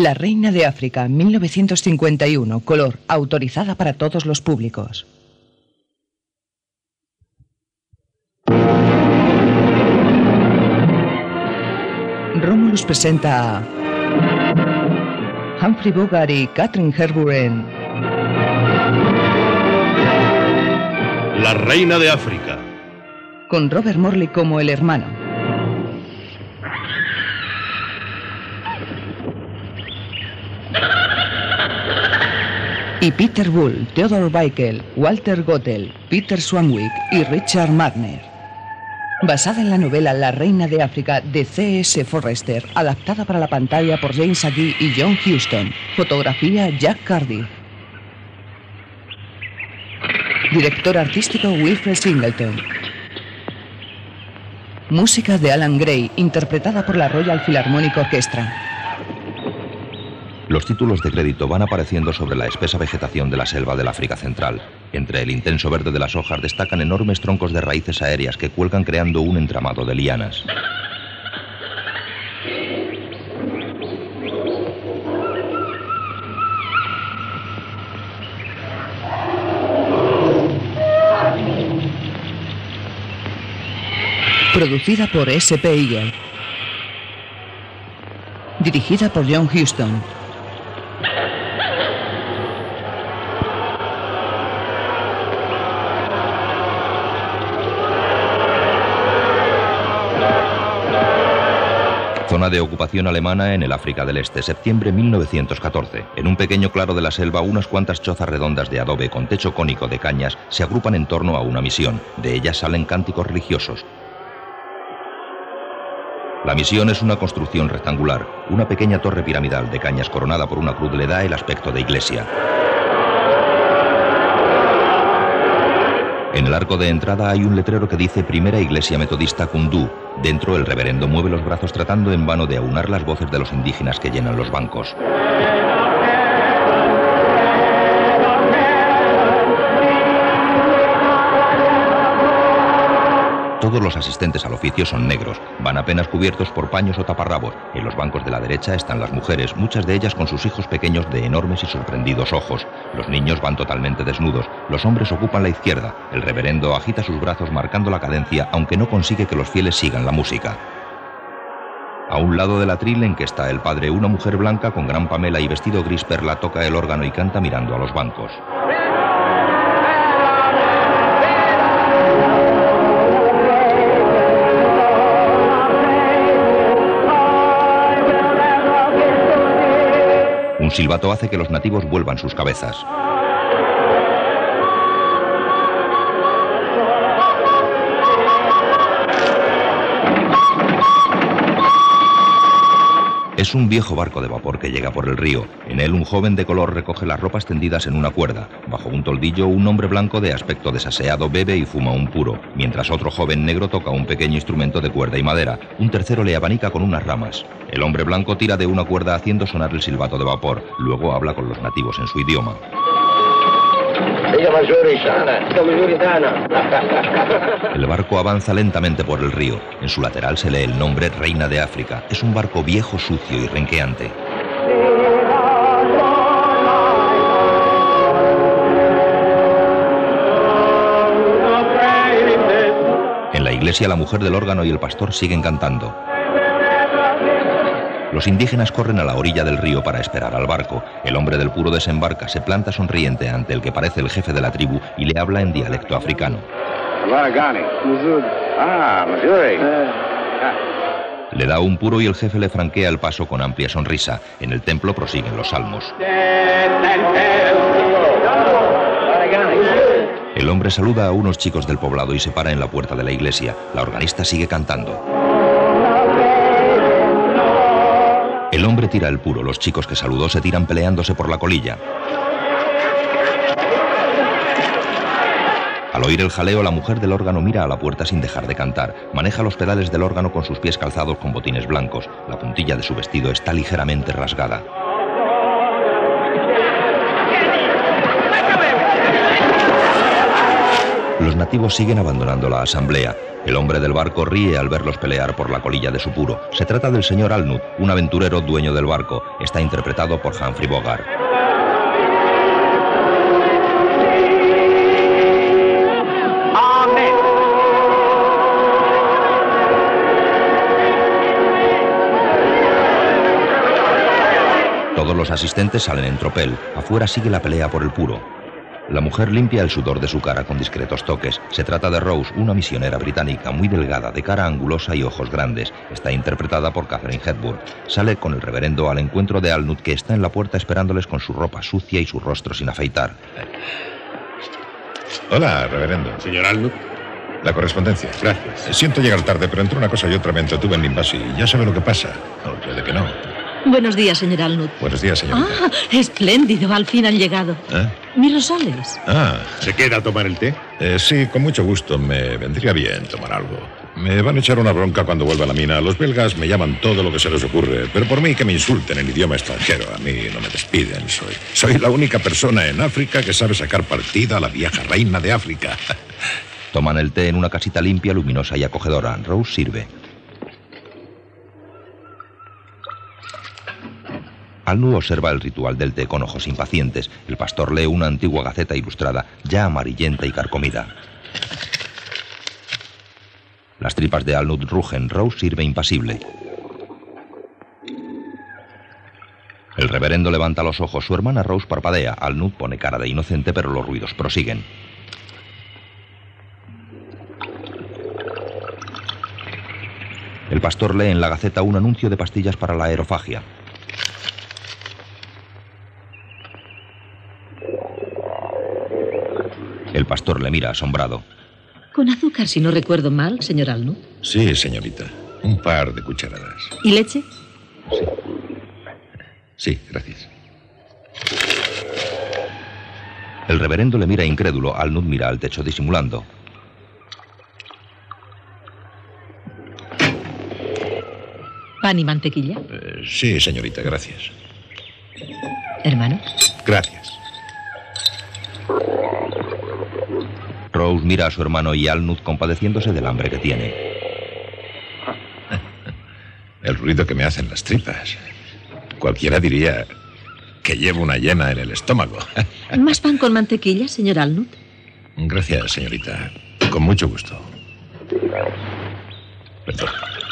La Reina de África, 1951, color, autorizada para todos los públicos. Romulus presenta a Humphrey Bogart y Katharine Hepburn en La Reina de África, con Robert Morley como el hermano. Y Peter Bull, Theodore Bickel, Walter Gottel, Peter Swanwick y Richard Madden. Basada en la novela La Reina de África de C.S. Forrester, adaptada para la pantalla por James Agee y John Huston. Fotografía Jack Cardiff. Director artístico Wilfred Singleton. Música de Alan Gray, interpretada por la Royal Philharmonic Orchestra. Los títulos de crédito van apareciendo sobre la espesa vegetación de la selva del África Central. Entre el intenso verde de las hojas destacan enormes troncos de raíces aéreas que cuelgan creando un entramado de lianas. Producida por S.P. Eagle. Dirigida por John Huston. Zona de ocupación alemana en el África del Este, septiembre 1914. En un pequeño claro de la selva, unas cuantas chozas redondas de adobe con techo cónico de cañas se agrupan en torno a una misión. De ellas salen cánticos religiosos. La misión es una construcción rectangular. Una pequeña torre piramidal de cañas coronada por una cruz le da el aspecto de iglesia. En el arco de entrada hay un letrero que dice Primera Iglesia Metodista Kundú. Dentro, el reverendo mueve los brazos tratando en vano de aunar las voces de los indígenas que llenan los bancos. Todos los asistentes al oficio son negros, van apenas cubiertos por paños o taparrabos. En los bancos de la derecha están las mujeres, muchas de ellas con sus hijos pequeños de enormes y sorprendidos ojos. Los niños van totalmente desnudos, los hombres ocupan la izquierda. El reverendo agita sus brazos marcando la cadencia, aunque no consigue que los fieles sigan la música. A un lado del atril en que está el padre, una mujer blanca con gran pamela y vestido gris perla toca el órgano y canta mirando a los bancos. Un silbato hace que los nativos vuelvan sus cabezas. Es un viejo barco de vapor que llega por el río. En él un joven de color recoge las ropas tendidas en una cuerda. Bajo un toldillo un hombre blanco de aspecto desaseado bebe y fuma un puro, mientras otro joven negro toca un pequeño instrumento de cuerda y madera. Un tercero le abanica con unas ramas. El hombre blanco tira de una cuerda haciendo sonar el silbato de vapor. Luego habla con los nativos en su idioma. El barco avanza lentamente por el río. En su lateral se lee el nombre Reina de África. Es un barco viejo, sucio y renqueante. En la iglesia la mujer del órgano y el pastor siguen cantando. Los indígenas corren a la orilla del río para esperar al barco. El hombre del puro desembarca, se planta sonriente ante el que parece el jefe de la tribu y le habla en dialecto africano. Le da un puro y el jefe le franquea el paso con amplia sonrisa. En el templo prosiguen los salmos. El hombre saluda a unos chicos del poblado y se para en la puerta de la iglesia. La organista sigue cantando. El hombre tira el puro, los chicos que saludó se tiran peleándose por la colilla. Al oír el jaleo, la mujer del órgano mira a la puerta sin dejar de cantar. Maneja los pedales del órgano con sus pies calzados con botines blancos. La puntilla de su vestido está ligeramente rasgada. Los nativos siguen abandonando la asamblea. El hombre del barco ríe al verlos pelear por la colilla de su puro. Se trata del señor Alnut, un aventurero dueño del barco. Está interpretado por Humphrey Bogart. Todos los asistentes salen en tropel. Afuera sigue la pelea por el puro. La mujer limpia el sudor de su cara con discretos toques. Se trata de Rose, una misionera británica muy delgada, de cara angulosa y ojos grandes. Está interpretada por Katharine Hepburn. Sale con el reverendo al encuentro de Alnut, que está en la puerta esperándoles con su ropa sucia y su rostro sin afeitar. Hola, reverendo. Señor Alnut. La correspondencia. Gracias. Siento llegar tarde, pero entre una cosa y otra me entretuve en Limbasi. Ya sabe lo que pasa. O puede que no. Buenos días, señor Alnut. Buenos días, señorita. Ah, espléndido, al fin han llegado. ¿Eh? Mis rosales. Ah, ¿Se queda a tomar el té? sí, con mucho gusto. Me vendría bien tomar algo. Me van a echar una bronca cuando vuelva a la mina. Los belgas me llaman todo lo que se les ocurre, pero por mí que me insulten en idioma extranjero. A mí no me despiden. Soy la única persona en África que sabe sacar partida a la vieja reina de África. Toman el té en una casita limpia, luminosa y acogedora. Rose sirve. Alnut observa el ritual del té con ojos impacientes. El pastor lee una antigua gaceta ilustrada, ya amarillenta y carcomida. Las tripas de Alnut rugen. Rose sirve impasible. El reverendo levanta los ojos. Su hermana Rose parpadea. Alnut pone cara de inocente, pero los ruidos prosiguen. El pastor lee en la gaceta un anuncio de pastillas para la aerofagia. El pastor le mira asombrado. Con azúcar, si no recuerdo mal, señor Alnut. Sí, señorita. Un par de cucharadas. ¿Y leche? Sí, gracias. El reverendo le mira incrédulo. Alnut mira al techo disimulando. ¿Pan y mantequilla? Sí, señorita, gracias. Hermano. Gracias. Rose mira a su hermano y Alnut compadeciéndose del hambre que tiene. El ruido que me hacen las tripas. Cualquiera diría que llevo una hiena en el estómago. ¿Más pan con mantequilla, señor Alnut? Gracias, señorita. Con mucho gusto. Perdón.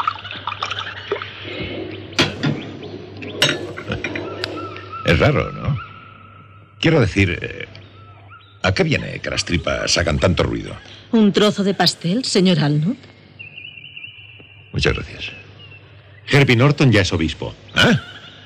Es raro, ¿no? Quiero decir, ¿a qué viene que las tripas hagan tanto ruido? ¿Un trozo de pastel, señor Alnut? Muchas gracias. Herbie Norton ya es obispo. ¿Ah?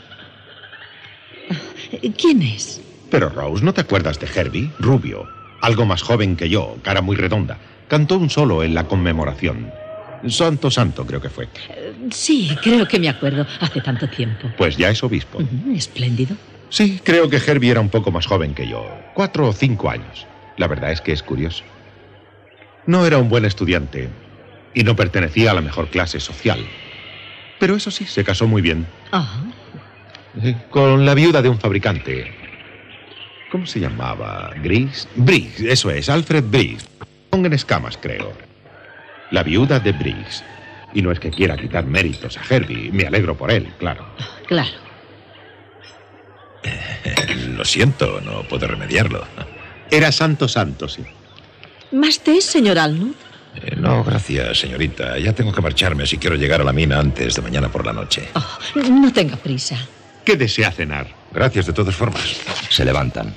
¿Quién es? Pero Rose, ¿no te acuerdas de Herbie? Rubio, algo más joven que yo, cara muy redonda. Cantó un solo en la conmemoración. Santo Santo, creo que fue. Sí, creo que me acuerdo. Hace tanto tiempo. Pues ya es obispo. Espléndido. Sí, creo que Herbie era un poco más joven que yo. 4 o 5 años. La verdad es que es curioso. No era un buen estudiante y no pertenecía a la mejor clase social. Pero eso sí, se casó muy bien. Ah. Sí, con la viuda de un fabricante. ¿Cómo se llamaba? ¿Briggs? Briggs, eso es, Alfred Briggs. Con en escamas, creo. La viuda de Briggs. Y no es que quiera quitar méritos a Herbie. Me alegro por él, claro. Claro. Lo siento, no puedo remediarlo. Era Santo Santo, sí. ¿Más té, señor Alnut? No, gracias, señorita. Ya tengo que marcharme si quiero llegar a la mina antes de mañana por la noche. Oh, no tenga prisa. ¿Qué desea cenar? Gracias de todas formas. Se levantan.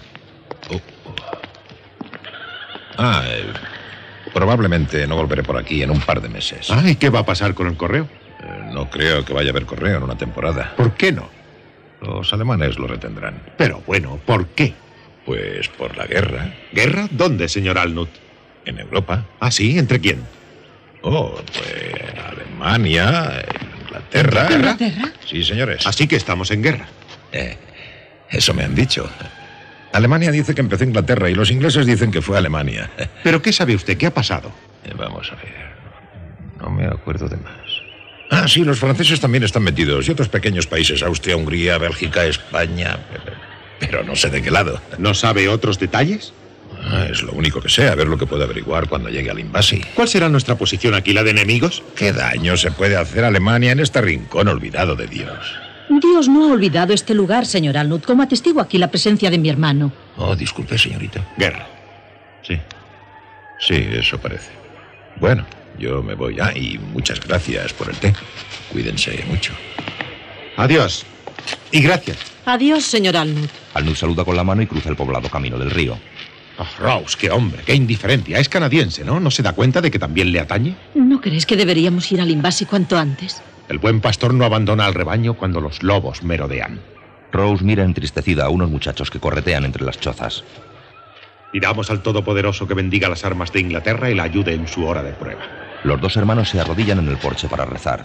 Probablemente no volveré por aquí en un par de meses. ¿Y qué va a pasar con el correo? No creo que vaya a haber correo en una temporada. ¿Por qué no? Los alemanes lo retendrán. Pero bueno, ¿por qué? Pues por la guerra. ¿Guerra? ¿Dónde, señor Alnut? En Europa. ¿Ah, sí? ¿Entre quién? Pues Alemania, Inglaterra. ¿Inglaterra? Sí, señores. Así que estamos en guerra. Eso me han dicho. Alemania dice que empezó Inglaterra y los ingleses dicen que fue Alemania. ¿Pero qué sabe usted? ¿Qué ha pasado? Vamos a ver. No me acuerdo de más. Sí, los franceses también están metidos. Y otros pequeños países. Austria, Hungría, Bélgica, España. Pero no sé de qué lado. ¿No sabe otros detalles? Es lo único que sé, a ver lo que puedo averiguar cuando llegue al Limbasi. ¿Cuál será nuestra posición aquí, la de enemigos? ¿Qué daño se puede hacer a Alemania en este rincón olvidado de Dios? Dios no ha olvidado este lugar, señor Alnut, como atestigo aquí la presencia de mi hermano. Oh, disculpe, señorita. Guerra. Sí. Sí, eso parece. Bueno, yo me voy. Y muchas gracias por el té. Cuídense mucho. Adiós. Y gracias. Adiós, señor Alnut. Alnut saluda con la mano y cruza el poblado camino del río. Oh, Rose, qué hombre, qué indiferencia. Es canadiense, ¿no? ¿No se da cuenta de que también le atañe? ¿No crees que deberíamos ir al Limbasi cuanto antes? El buen pastor no abandona al rebaño cuando los lobos merodean. Rose mira entristecida a unos muchachos que corretean entre las chozas. Pidamos al Todopoderoso que bendiga las armas de Inglaterra y la ayude en su hora de prueba. Los dos hermanos se arrodillan en el porche para rezar.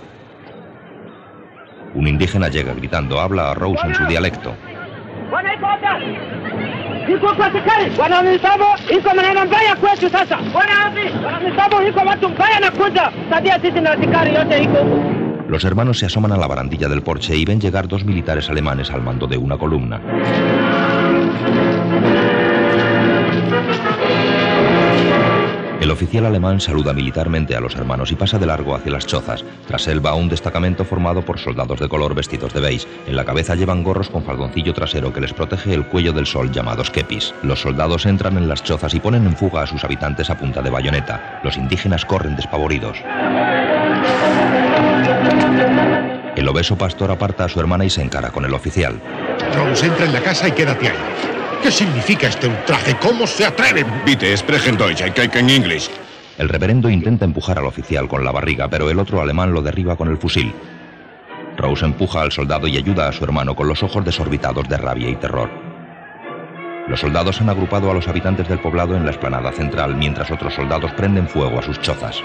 Un indígena llega gritando, habla a Rose en su dialecto. Los hermanos se asoman a la barandilla del porche y ven llegar 2 militares alemanes al mando de una columna. El oficial alemán saluda militarmente a los hermanos y pasa de largo hacia las chozas. Tras él va un destacamento formado por soldados de color vestidos de beige. En la cabeza llevan gorros con faldoncillo trasero que les protege el cuello del sol, llamados kepis. Los soldados entran en las chozas y ponen en fuga a sus habitantes a punta de bayoneta. Los indígenas corren despavoridos. El obeso pastor aparta a su hermana y se encara con el oficial. Rose, entra en la casa y quédate ahí. ¿Qué significa este ultraje? ¿Cómo se atreven? Bitte, sprechen Deutsch, I can English. El reverendo intenta empujar al oficial con la barriga, pero el otro alemán lo derriba con el fusil. Rose empuja al soldado y ayuda a su hermano con los ojos desorbitados de rabia y terror. Los soldados han agrupado a los habitantes del poblado en la explanada central, mientras otros soldados prenden fuego a sus chozas.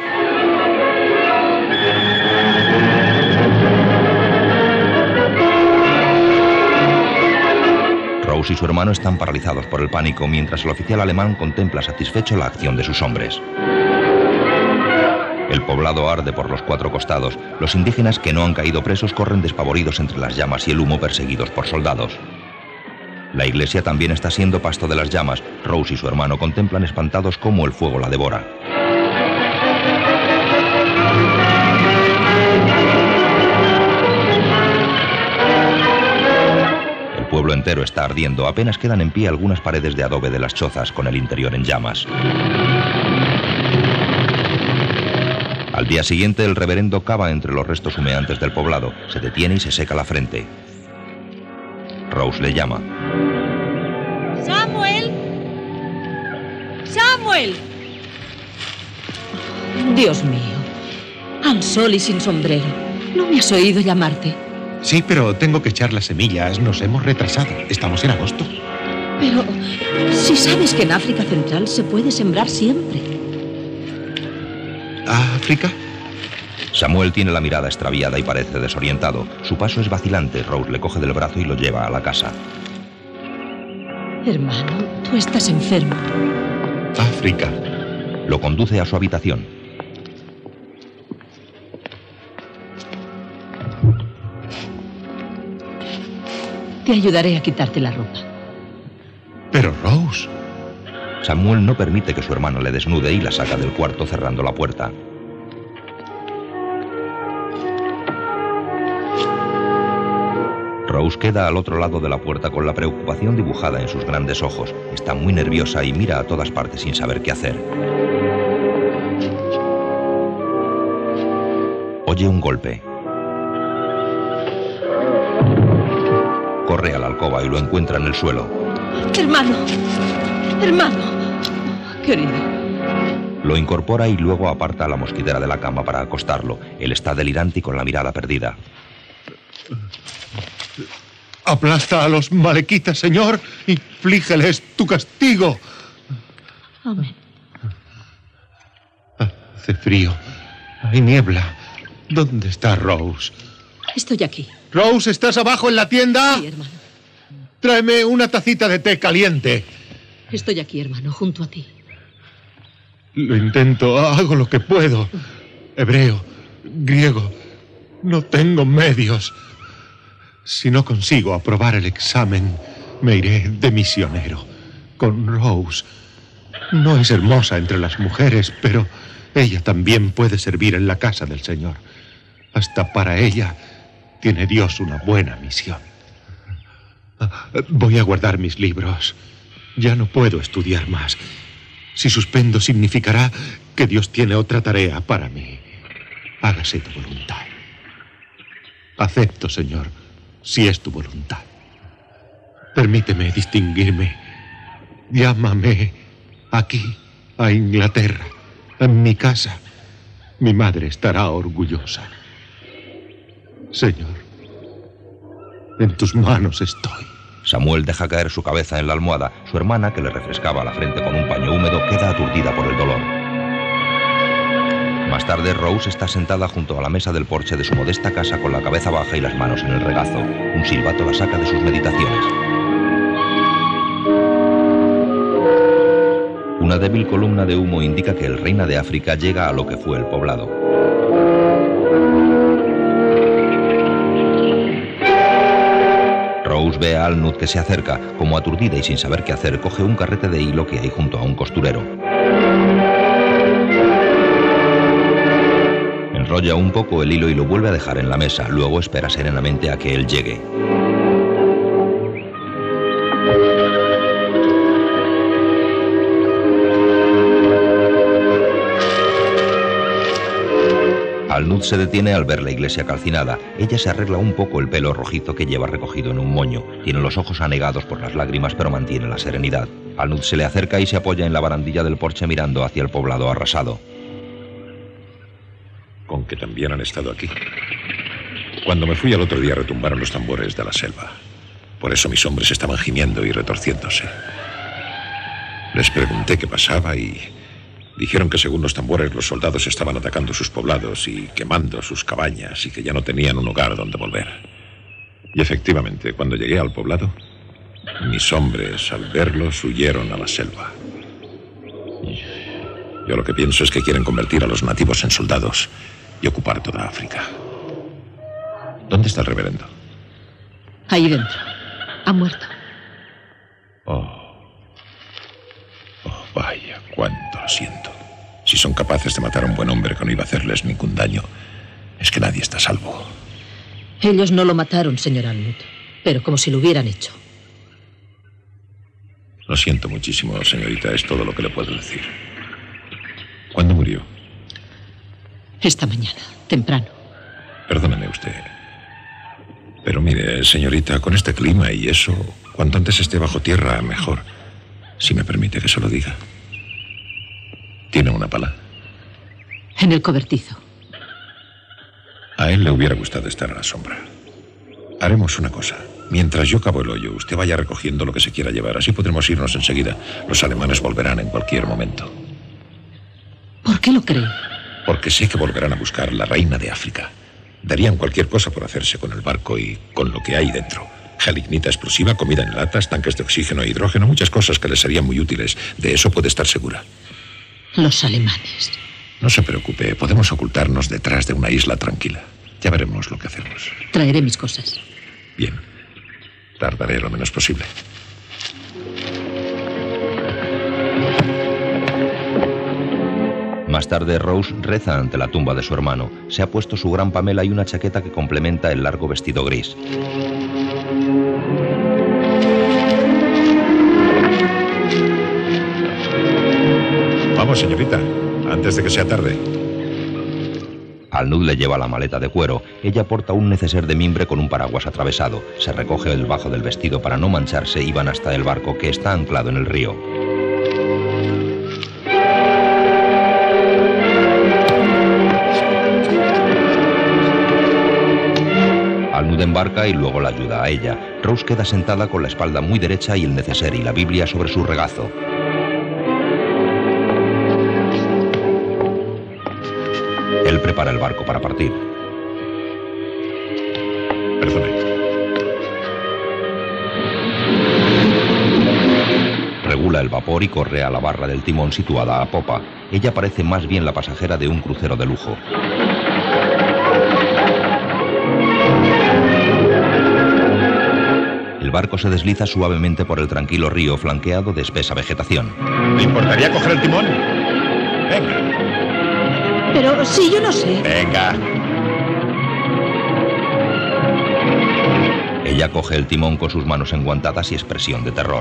Rose y su hermano están paralizados por el pánico, mientras el oficial alemán contempla satisfecho la acción de sus hombres. El poblado arde por los 4 costados. Los indígenas que no han caído presos corren despavoridos entre las llamas y el humo, perseguidos por soldados. La iglesia también está siendo pasto de las llamas. Rose y su hermano contemplan espantados cómo el fuego la devora. El pueblo entero está ardiendo. Apenas quedan en pie algunas paredes de adobe de las chozas, con el interior en llamas. Al día siguiente, el reverendo cava entre los restos humeantes del poblado. Se detiene y se seca la frente. Rose le llama. ¡Samuel! ¡Samuel! Dios mío. Al sol y sin sombrero. ¿No me has oído llamarte? Sí, pero tengo que echar las semillas. Nos hemos retrasado. Estamos en agosto. Pero si sabes que en África Central se puede sembrar siempre. ¿África? Samuel tiene la mirada extraviada y parece desorientado. Su paso es vacilante. Rose le coge del brazo y lo lleva a la casa. Hermano, tú estás enfermo. África. Lo conduce a su habitación. Te ayudaré a quitarte la ropa. Pero Rose... Samuel no permite que su hermano le desnude y la saca del cuarto cerrando la puerta. Rose queda al otro lado de la puerta con la preocupación dibujada en sus grandes ojos. Está muy nerviosa y mira a todas partes sin saber qué hacer. Oye un golpe. Corre a la alcoba y lo encuentra en el suelo. Hermano, hermano, querido. Lo incorpora y luego aparta a la mosquitera de la cama para acostarlo. Él está delirante y con la mirada perdida. Aplasta a los malequitas, Señor. Inflígeles tu castigo. Amén. Hace frío. Hay niebla. ¿Dónde está Rose? Estoy aquí. Rose, ¿estás abajo en la tienda? Sí, hermano. Tráeme una tacita de té caliente. Estoy aquí, hermano, junto a ti. Lo intento, hago lo que puedo. Hebreo, griego, no tengo medios. Si no consigo aprobar el examen, me iré de misionero con Rose. No es hermosa entre las mujeres, pero ella también puede servir en la casa del Señor. Hasta para ella tiene Dios una buena misión. Voy a guardar mis libros. Ya no puedo estudiar más. Si suspendo, significará que Dios tiene otra tarea para mí. Hágase tu voluntad. Acepto, Señor, si es tu voluntad. Permíteme distinguirme. Llámame aquí, a Inglaterra, en mi casa. Mi madre estará orgullosa. Señor, en tus manos estoy. Samuel deja caer su cabeza en la almohada. Su hermana, que le refrescaba la frente con un paño húmedo, queda aturdida por el dolor. Más tarde, Rose está sentada junto a la mesa del porche de su modesta casa con la cabeza baja y las manos en el regazo. Un silbato la saca de sus meditaciones. Una débil columna de humo indica que el Reina de África llega a lo que fue el poblado. Rose ve a Alnud que se acerca. Como aturdida y sin saber qué hacer, coge un carrete de hilo que hay junto a un costurero. Enrolla un poco el hilo y lo vuelve a dejar en la mesa. Luego espera serenamente a que él llegue. Alnud se detiene al ver la iglesia calcinada. Ella se arregla un poco el pelo rojizo que lleva recogido en un moño. Tiene los ojos anegados por las lágrimas, pero mantiene la serenidad. Alnud se le acerca y se apoya en la barandilla del porche mirando hacia el poblado arrasado. Con que también han estado aquí. Cuando me fui al otro día retumbaron los tambores de la selva. Por eso mis hombres estaban gimiendo y retorciéndose. Les pregunté qué pasaba y dijeron que según los tambores los soldados estaban atacando sus poblados y quemando sus cabañas y que ya no tenían un hogar donde volver. Y efectivamente, cuando llegué al poblado, mis hombres al verlos huyeron a la selva. Yo lo que pienso es que quieren convertir a los nativos en soldados y ocupar toda África. ¿Dónde está el reverendo? Ahí dentro. Ha muerto. Vaya, cuánto lo siento. Si son capaces de matar a un buen hombre que no iba a hacerles ningún daño, es que nadie está a salvo. Ellos no lo mataron, señor Alnud, pero como si lo hubieran hecho. Lo siento muchísimo, señorita, es todo lo que le puedo decir. ¿Cuándo murió? Esta mañana, temprano. Perdóneme usted. Pero mire, señorita, con este clima y eso, cuanto antes esté bajo tierra, mejor. Si me permite que se lo diga. ¿Tiene una pala? En el cobertizo. A él le hubiera gustado estar a la sombra. Haremos una cosa. Mientras yo cavo el hoyo, usted vaya recogiendo lo que se quiera llevar. Así podremos irnos enseguida. Los alemanes volverán en cualquier momento. ¿Por qué lo cree? Porque sé que volverán a buscar la reina de África. Darían cualquier cosa por hacerse con el barco y con lo que hay dentro. Gelignita explosiva, comida en latas, tanques de oxígeno e hidrógeno, muchas cosas que les serían muy útiles. De eso puede estar segura. Los alemanes. No se preocupe, podemos ocultarnos detrás de una isla tranquila. Ya veremos lo que hacemos. Traeré mis cosas. Bien. Tardaré lo menos posible. Más tarde, Rose reza ante la tumba de su hermano. Se ha puesto su gran pamela y una chaqueta que complementa el largo vestido gris. Vamos, señorita, antes de que sea tarde. Alnud le lleva la maleta de cuero. Ella porta un neceser de mimbre con un paraguas atravesado. Se recoge el bajo del vestido para no mancharse y van hasta el barco que está anclado en el río. Alnud embarca y luego la ayuda a ella. Rose queda sentada con la espalda muy derecha y el neceser y la Biblia sobre su regazo. Él prepara el barco para partir. Perdone. Regula el vapor y corre a la barra del timón situada a popa. Ella parece más bien la pasajera de un crucero de lujo. El El barco se desliza suavemente por el tranquilo río flanqueado de espesa vegetación. ¿Me importaría coger el timón? Venga. Pero sí, yo no sé. Venga. Ella coge el timón con sus manos enguantadas y expresión de terror.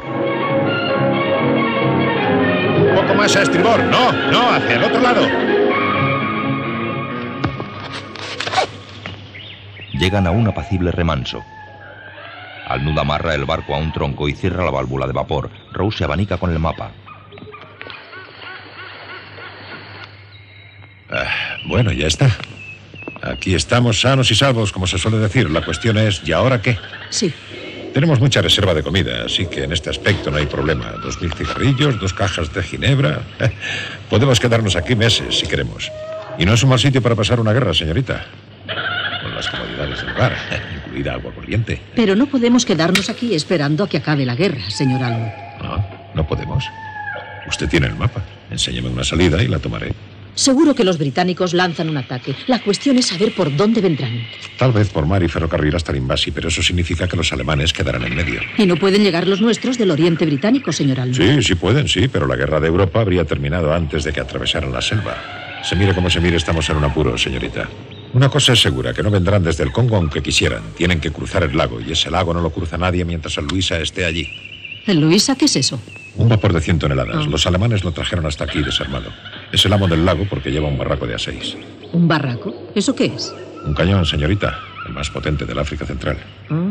Un poco más a estribor. No, no, hacia el otro lado. Llegan a un apacible remanso. Al-Nud amarra el barco a un tronco y cierra la válvula de vapor. Rose se abanica con el mapa. Bueno, ya está. Aquí estamos sanos y salvos, como se suele decir. La cuestión es, ¿y ahora qué? Sí. Tenemos mucha reserva de comida, así que en este aspecto no hay problema. 2000 cigarrillos, 2 cajas de ginebra. Podemos quedarnos aquí meses, si queremos. Y no es un mal sitio para pasar una guerra, señorita. Con las comodidades del hogar, incluida agua corriente. Pero no podemos quedarnos aquí esperando a que acabe la guerra, señor Al-Nud. No, no podemos. Usted tiene el mapa. Enséñeme una salida y la tomaré. Seguro que los británicos lanzan un ataque. La cuestión es saber por dónde vendrán. Tal vez por mar y ferrocarril hasta Limbasi, pero eso significa que los alemanes quedarán en medio. Y no pueden llegar los nuestros del oriente británico, señor Al-Nud. Sí, sí pueden, sí, pero la guerra de Europa habría terminado antes de que atravesaran la selva. Se mire como se mire, estamos en un apuro, señorita. Una cosa es segura, que no vendrán desde el Congo aunque quisieran. Tienen que cruzar el lago, y ese lago no lo cruza nadie mientras el Luisa esté allí. ¿El Luisa qué es eso? Un vapor de 100 toneladas. Los alemanes lo trajeron hasta aquí desarmado. Es el amo del lago porque lleva un barraco de A6. ¿Un barraco? ¿Eso qué es? Un cañón, señorita. El más potente del África Central.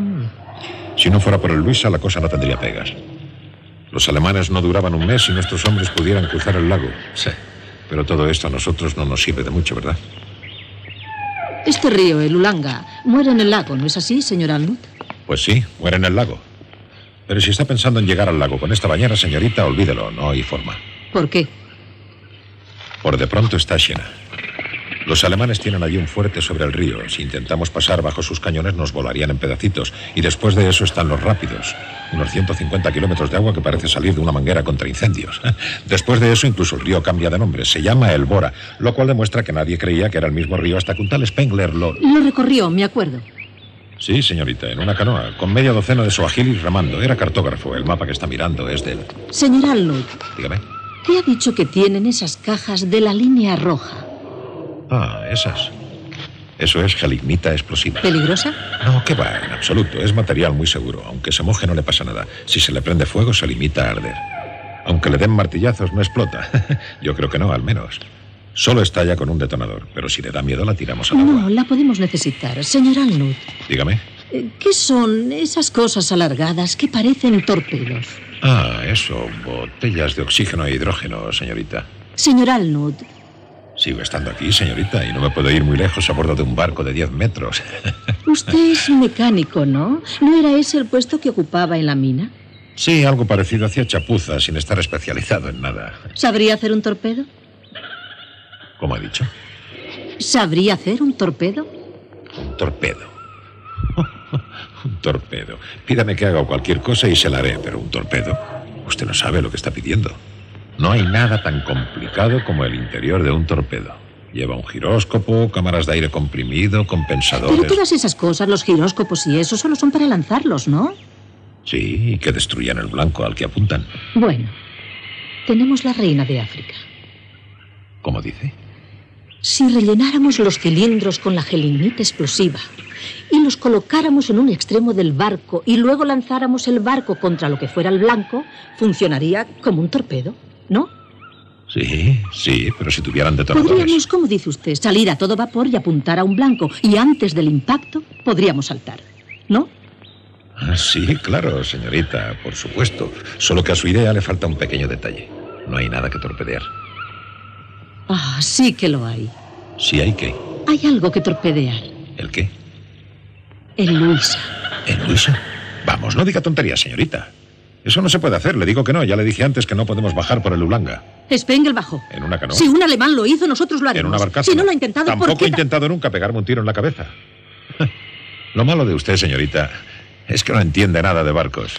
Si no fuera por el Luisa, la cosa no tendría pegas. Los alemanes no duraban un mes y nuestros hombres pudieran cruzar el lago. Sí. Pero todo esto a nosotros no nos sirve de mucho, ¿verdad? Este río, el Ulanga, muere en el lago, ¿no es así, señor Al-Nud? Pues sí, muere en el lago. Pero si está pensando en llegar al lago con esta bañera, señorita, olvídelo, no hay forma. ¿Por qué? Por de pronto está llena. Los alemanes tienen allí un fuerte sobre el río. Si intentamos pasar bajo sus cañones, nos volarían en pedacitos. Y después de eso están los rápidos. Unos 150 kilómetros de agua que parece salir de una manguera contra incendios. Después de eso, incluso el río cambia de nombre. Se llama el Bora, lo cual demuestra que nadie creía que era el mismo río hasta que un tal Spengler lo recorrió, me acuerdo. Sí, señorita, en una canoa, con media docena de suajilis remando. Era cartógrafo. El mapa que está mirando es de él. Señor Al-Nud. Dígame. ¿Qué ha dicho que tienen esas cajas de la línea roja? Ah, esas. Eso es gelignita explosiva. ¿Peligrosa? No, qué va, en absoluto. Es material muy seguro. Aunque se moje no le pasa nada. Si se le prende fuego, se limita a arder. Aunque le den martillazos, no explota. Yo creo que no, al menos. Solo estalla con un detonador, pero si le da miedo la tiramos al agua. No, la podemos necesitar. Señor Al-Nud. Dígame. ¿Qué son esas cosas alargadas que parecen torpedos? Ah, eso, botellas de oxígeno e hidrógeno, señorita. Señor Al-Nud. Sigo estando aquí, señorita, y no me puedo ir muy lejos a bordo de un barco de 10 metros. Usted es mecánico, ¿no? ¿No era ese el puesto que ocupaba en la mina? Sí, algo parecido. Hacía chapuzas sin estar especializado en nada. ¿Sabría hacer un torpedo? ¿Cómo ha dicho? ¿Sabría hacer un torpedo? Un torpedo. Un torpedo. Pídame que haga cualquier cosa y se la haré, pero un torpedo. Usted no sabe lo que está pidiendo. No hay nada tan complicado como el interior de un torpedo. Lleva un giróscopo, cámaras de aire comprimido, compensadores... Pero todas esas cosas, los giróscopos y eso, solo son para lanzarlos, ¿no? Sí, y que destruyan el blanco al que apuntan. Bueno, tenemos la reina de África. ¿Cómo dice? Si rellenáramos los cilindros con la gelignita explosiva y los colocáramos en un extremo del barco y luego lanzáramos el barco contra lo que fuera el blanco, funcionaría como un torpedo, ¿no? Sí, sí, pero si tuvieran detonadores... Podríamos, como dice usted, salir a todo vapor y apuntar a un blanco, y antes del impacto podríamos saltar, ¿no? Sí, claro, señorita, por supuesto. Solo que a su idea le falta un pequeño detalle. No hay nada que torpedear. Ah, sí que lo hay. ¿Sí hay qué? Hay algo que torpedear. ¿El qué? El Luisa. ¿El Luisa? Vamos, no diga tonterías, señorita. Eso no se puede hacer, le digo que no. Ya le dije antes que no podemos bajar por el Ulanga. Spengler bajó. ¿En una canoa? Si un alemán lo hizo, nosotros lo haremos. ¿En una barcaza? Si no lo ha intentado, Tampoco ¿por qué? He intentado nunca pegarme un tiro en la cabeza. Lo malo de usted, señorita, es que no entiende nada de barcos.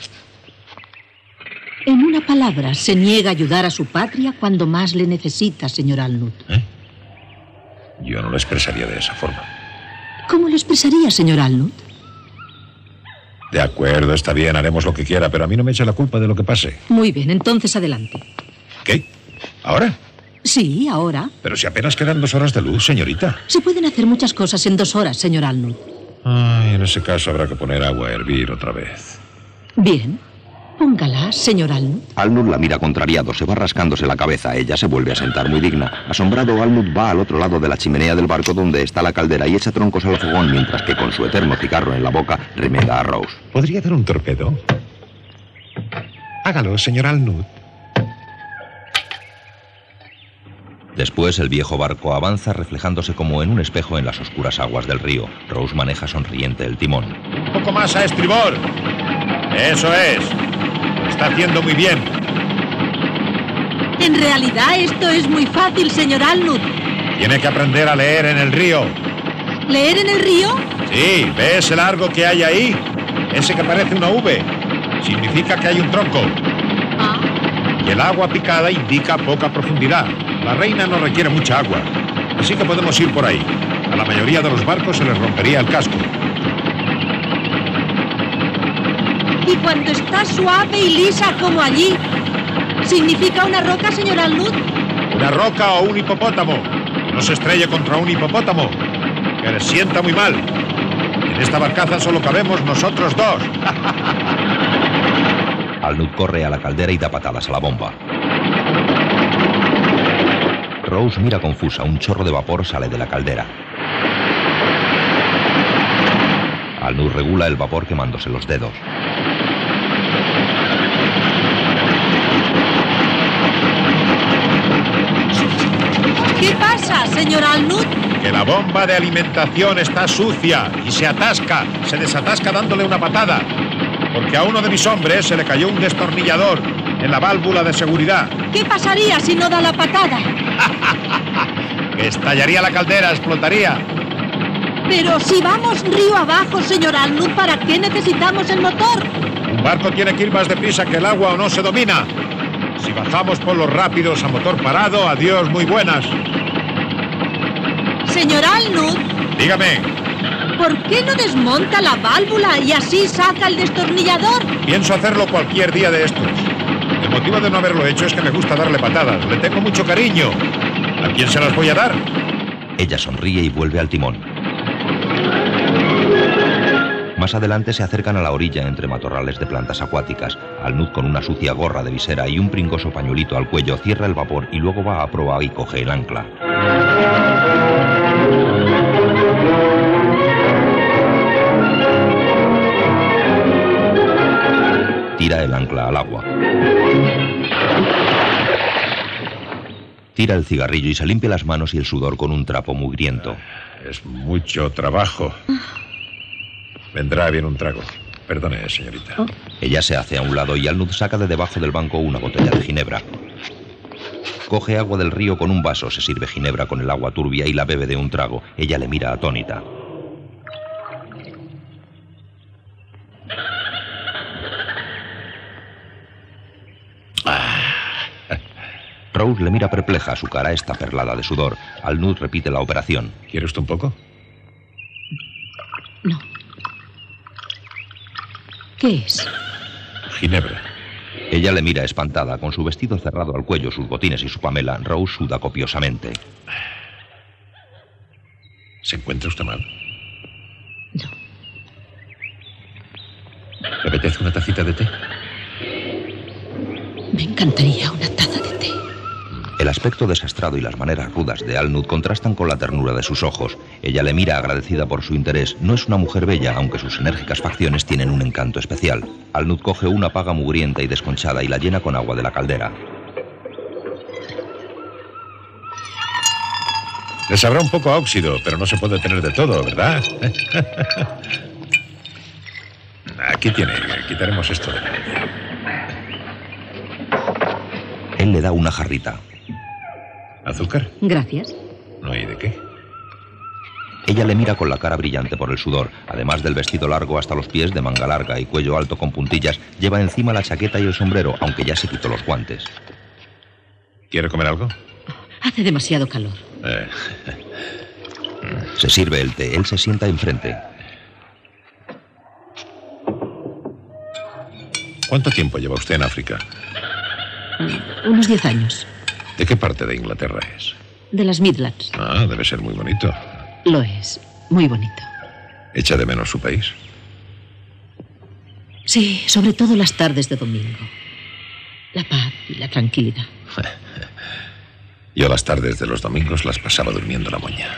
En una palabra, se niega a ayudar a su patria cuando más le necesita, señor Al-Nud. Yo no lo expresaría de esa forma. ¿Cómo lo expresaría, señor Al-Nud? De acuerdo, está bien, haremos lo que quiera, pero a mí no me eche la culpa de lo que pase. Muy bien, entonces adelante. ¿Qué? ¿Ahora? Sí, ahora. Pero si apenas quedan 2 horas de luz, señorita. Se pueden hacer muchas cosas en 2 horas, señor Alnud. Ay, en ese caso habrá que poner agua a hervir otra vez. Bien. Póngala, señor Alnud. Alnud la mira contrariado, se va rascándose la cabeza. Ella se vuelve a sentar muy digna. Asombrado, Alnud va al otro lado de la chimenea del barco donde está la caldera y echa troncos al fogón mientras que con su eterno cigarro en la boca remeda a Rose. ¿Podría dar un torpedo? Hágalo, señor Alnud. Después el viejo barco avanza reflejándose como en un espejo en las oscuras aguas del río. Rose maneja sonriente el timón. Un poco más a estribor. Eso es. Lo está haciendo muy bien. En realidad esto es muy fácil, señor Alnud. Tiene que aprender a leer en el río. ¿Leer en el río? Sí, ¿ve ese largo que hay ahí? Ese que parece una V. Significa que hay un tronco. Ah. Y el agua picada indica poca profundidad. La reina no requiere mucha agua. Así que podemos ir por ahí. A la mayoría de los barcos se les rompería el casco. Y cuando está suave y lisa como allí, ¿significa una roca, señor Alnud? Una roca o un hipopótamo. Que no se estrelle contra un hipopótamo. Que les sienta muy mal. En esta barcaza solo cabemos nosotros 2. Alnud corre a la caldera y da patadas a la bomba. Rose mira confusa. Un chorro de vapor sale de la caldera. Alnud regula el vapor quemándose los dedos. ¿Qué pasa, señor Alnud? Que la bomba de alimentación está sucia y se atasca. Se desatasca dándole una patada. Porque a uno de mis hombres se le cayó un destornillador en la válvula de seguridad. ¿Qué pasaría si no da la patada? Que estallaría la caldera, explotaría. Pero si vamos río abajo, señor Alnud, ¿para qué necesitamos el motor? Un barco tiene que ir más deprisa que el agua o no se domina. Si bajamos por los rápidos a motor parado, adiós, muy buenas. Señor Alnud, Dígame, ¿por qué no desmonta la válvula y así saca el destornillador? pienso hacerlo cualquier día de estos. El motivo de no haberlo hecho es que me gusta darle patadas. Le tengo mucho cariño. ¿A quién se las voy a dar? Ella sonríe y vuelve al timón. Más adelante se acercan a la orilla entre matorrales de plantas acuáticas. Alnud, con una sucia gorra de visera y un pringoso pañuelito al cuello, cierra el vapor y luego va a proa y coge el ancla. Tira el ancla al agua. Tira el cigarrillo y se limpia las manos y el sudor con un trapo mugriento. Es mucho trabajo. Vendrá bien un trago. Perdone, señorita. Ella se hace a un lado y Alnud saca de debajo del banco una botella de ginebra. Coge agua del río con un vaso, se sirve ginebra con el agua turbia y la bebe de un trago. Ella le mira atónita. Rose le mira perpleja, su cara está perlada de sudor. Alnud repite la operación. ¿Quiere usted un poco? No. ¿Qué es? Ginebra. Ella le mira espantada, con su vestido cerrado al cuello, sus botines y su pamela. Rose suda copiosamente. ¿Se encuentra usted mal? No. ¿Le apetece una tacita de té? Me encantaría una taza de té. El aspecto desastrado y las maneras rudas de Alnud contrastan con la ternura de sus ojos. Ella le mira agradecida por su interés. No es una mujer bella, aunque sus enérgicas facciones tienen un encanto especial. Alnud coge una paga mugrienta y desconchada y la llena con agua de la caldera. Le sabrá un poco a óxido, pero no se puede tener de todo, ¿verdad? Aquí tiene. Quitaremos esto de medio. Él le da una jarrita. ¿Azúcar? Gracias. No hay de qué. Ella le mira con la cara brillante por el sudor. Además del vestido largo hasta los pies, de manga larga y cuello alto con puntillas, lleva encima la chaqueta y el sombrero, aunque ya se quitó los guantes. ¿Quiere comer algo? Hace demasiado calor. Se sirve el té. Él se sienta enfrente. ¿Cuánto tiempo lleva usted en África? Unos 10 años. ¿De qué parte de Inglaterra es? De las Midlands. Ah, debe ser muy bonito. Lo es. Muy bonito. ¿Echa de menos su país? Sí, sobre todo las tardes de domingo. La paz y la tranquilidad. Yo las tardes de los domingos las pasaba durmiendo la moña.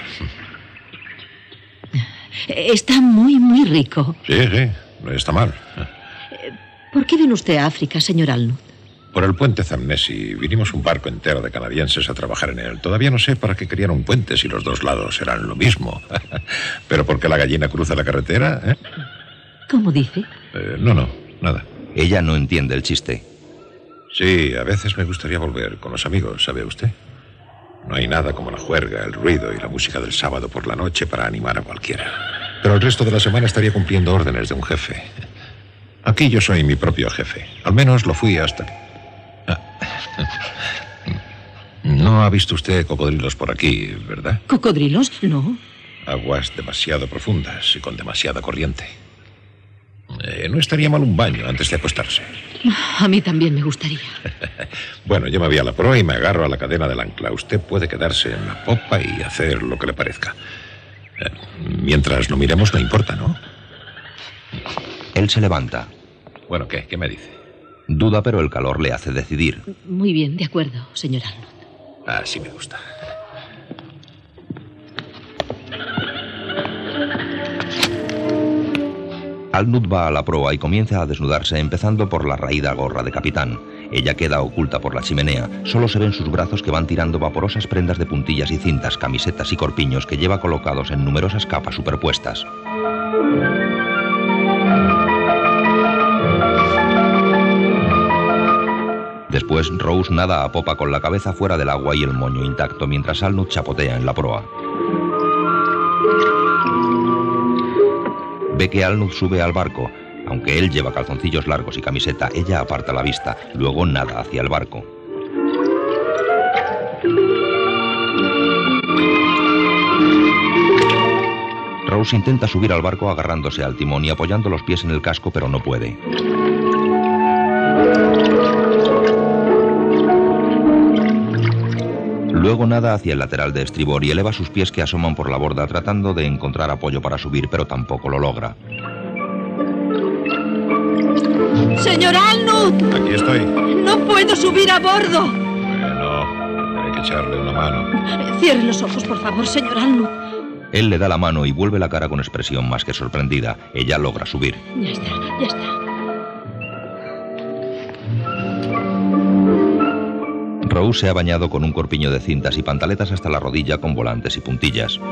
Está muy, muy rico. Sí, no está mal. ¿Por qué vino usted a África, señor Alnut? Por el puente Zambezi vinimos un barco entero de canadienses a trabajar en él. Todavía no sé para qué querían un puente si los dos lados eran lo mismo. ¿Pero por qué la gallina cruza la carretera? ¿Cómo dice? No, nada. Ella no entiende el chiste. Sí, a veces me gustaría volver con los amigos, ¿sabe usted? No hay nada como la juerga, el ruido y la música del sábado por la noche para animar a cualquiera. Pero el resto de la semana estaría cumpliendo órdenes de un jefe. Aquí yo soy mi propio jefe. Al menos lo fui hasta que... No ha visto usted cocodrilos por aquí, ¿verdad? ¿Cocodrilos? No. Aguas demasiado profundas y con demasiada corriente. No estaría mal un baño antes de acostarse. A mí también me gustaría. Bueno, yo me voy a la proa y me agarro a la cadena del ancla. Usted puede quedarse en la popa y hacer lo que le parezca. Mientras lo miremos, no importa, ¿no? Él se levanta. Bueno, ¿qué me dice? Duda, pero el calor le hace decidir. Muy bien, de acuerdo, señor Alnut. Así me gusta. Alnut va a la proa y comienza a desnudarse, empezando por la raída gorra de capitán. Ella queda oculta por la chimenea. Solo se ven sus brazos que van tirando vaporosas prendas de puntillas y cintas, camisetas y corpiños que lleva colocados en numerosas capas superpuestas. Después, Rose nada a popa con la cabeza fuera del agua y el moño intacto, mientras Alnut chapotea en la proa. Ve que Alnut sube al barco. Aunque él lleva calzoncillos largos y camiseta, ella aparta la vista, luego nada hacia el barco. Rose intenta subir al barco agarrándose al timón y apoyando los pies en el casco, pero no puede. Luego nada hacia el lateral de estribor y eleva sus pies que asoman por la borda tratando de encontrar apoyo para subir, pero tampoco lo logra. ¡Señor Alnut! Aquí estoy. ¡No puedo subir a bordo! Bueno, tendré que echarle una mano. Cierre los ojos, por favor, señor Alnut. Él le da la mano y vuelve la cara con expresión más que sorprendida. Ella logra subir. Ya está, ya está. Rose se ha bañado con un corpiño de cintas y pantaletas hasta la rodilla con volantes y puntillas.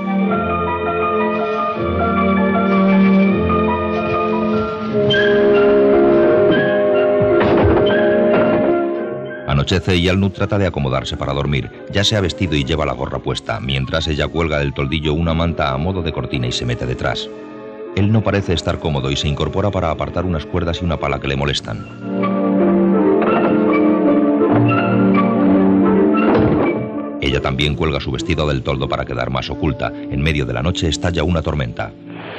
Anochece y Alnut trata de acomodarse para dormir. Ya se ha vestido y lleva la gorra puesta, mientras ella cuelga del toldillo una manta a modo de cortina y se mete detrás. Él no parece estar cómodo y se incorpora para apartar unas cuerdas y una pala que le molestan. Ella también cuelga su vestido del toldo para quedar más oculta. En medio de la noche estalla una tormenta.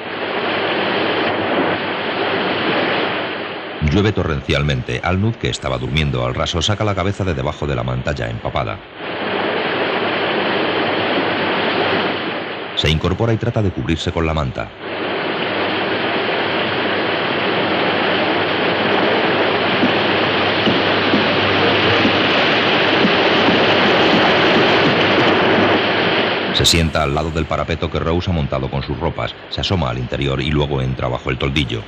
Llueve torrencialmente. Alnut, que estaba durmiendo al raso, saca la cabeza de debajo de la manta ya empapada. Se incorpora y trata de cubrirse con la manta. Se sienta al lado del parapeto que Rose ha montado con sus ropas, se asoma al interior y luego entra bajo el toldillo.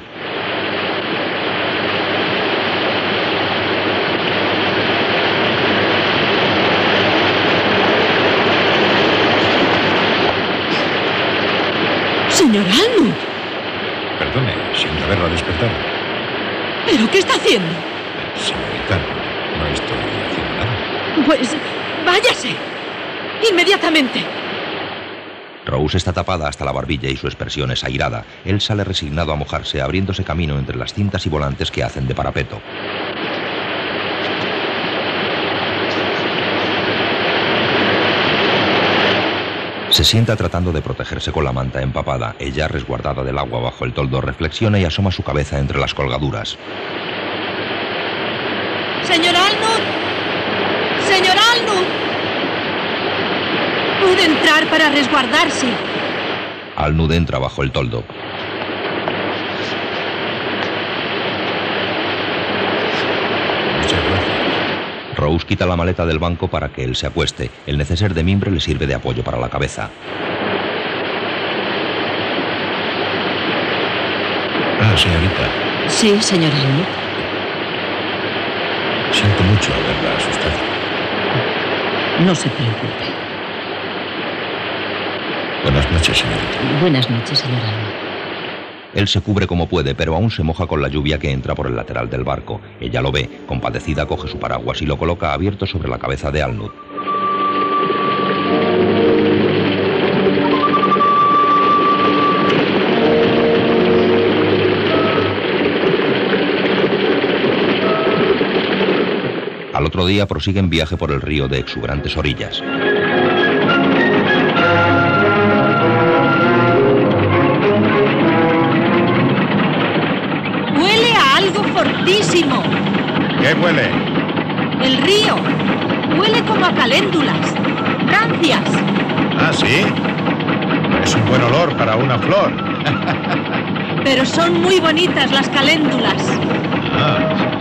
¡Señor Alnut! Perdone, sin haberla despertado. ¿Pero qué está haciendo? Señorita, no estoy haciendo nada. Pues váyase. Inmediatamente. Rose está tapada hasta la barbilla y su expresión es airada. Él sale resignado a mojarse, abriéndose camino entre las cintas y volantes que hacen de parapeto. Se sienta tratando de protegerse con la manta empapada. Ella, resguardada del agua bajo el toldo, reflexiona y asoma su cabeza entre las colgaduras. ¡Señor Alnud! ¡Señor Alnud! Puede entrar para resguardarse. Alnud entra bajo el toldo. Muchas gracias. Rose quita la maleta del banco para que él se acueste. El neceser de mimbre le sirve de apoyo para la cabeza. Ah, señorita. Sí, señor Alnud. Siento mucho haberla asustado. No se preocupe. Buenas noches, señorita. Buenas noches, señor Alnud. Él se cubre como puede, pero aún se moja con la lluvia que entra por el lateral del barco. Ella lo ve. Compadecida, coge su paraguas y lo coloca abierto sobre la cabeza de Alnud. Al otro día prosiguen viaje por el río de exuberantes orillas. Huele a algo fortísimo. ¿Qué huele? El río. Huele como a caléndulas. Rancias. Ah, ¿sí? Es un buen olor para una flor. Pero son muy bonitas las caléndulas. Ah,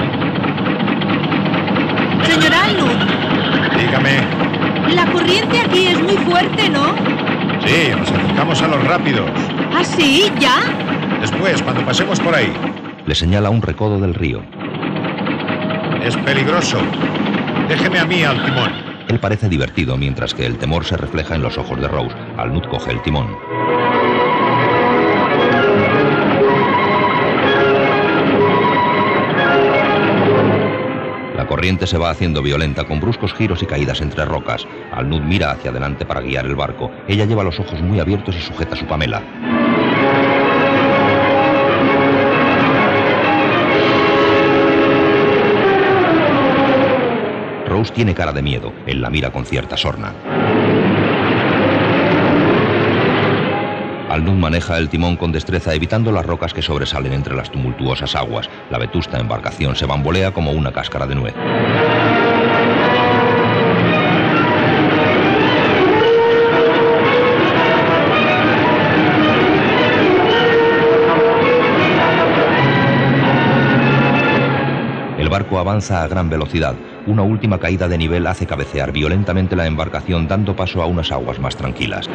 Señor Alnud, dígame. la corriente aquí es muy fuerte, ¿no? Sí, nos acercamos a los rápidos. ¿Ah, sí? ¿Ya? Después, cuando pasemos por ahí. Le señala un recodo del río. Es peligroso. Déjeme a mí al timón. Él parece divertido, mientras que el temor se refleja en los ojos de Rose. Alnud coge el timón. La corriente se va haciendo violenta, con bruscos giros y caídas entre rocas. Alnud mira hacia adelante para guiar el barco. Ella lleva los ojos muy abiertos y sujeta su pamela. Rose tiene cara de miedo. Él la mira con cierta sorna. Alnud maneja el timón con destreza, evitando las rocas que sobresalen entre las tumultuosas aguas. La vetusta embarcación se bambolea como una cáscara de nuez. El barco avanza a gran velocidad. Una última caída de nivel hace cabecear violentamente la embarcación, dando paso a unas aguas más tranquilas.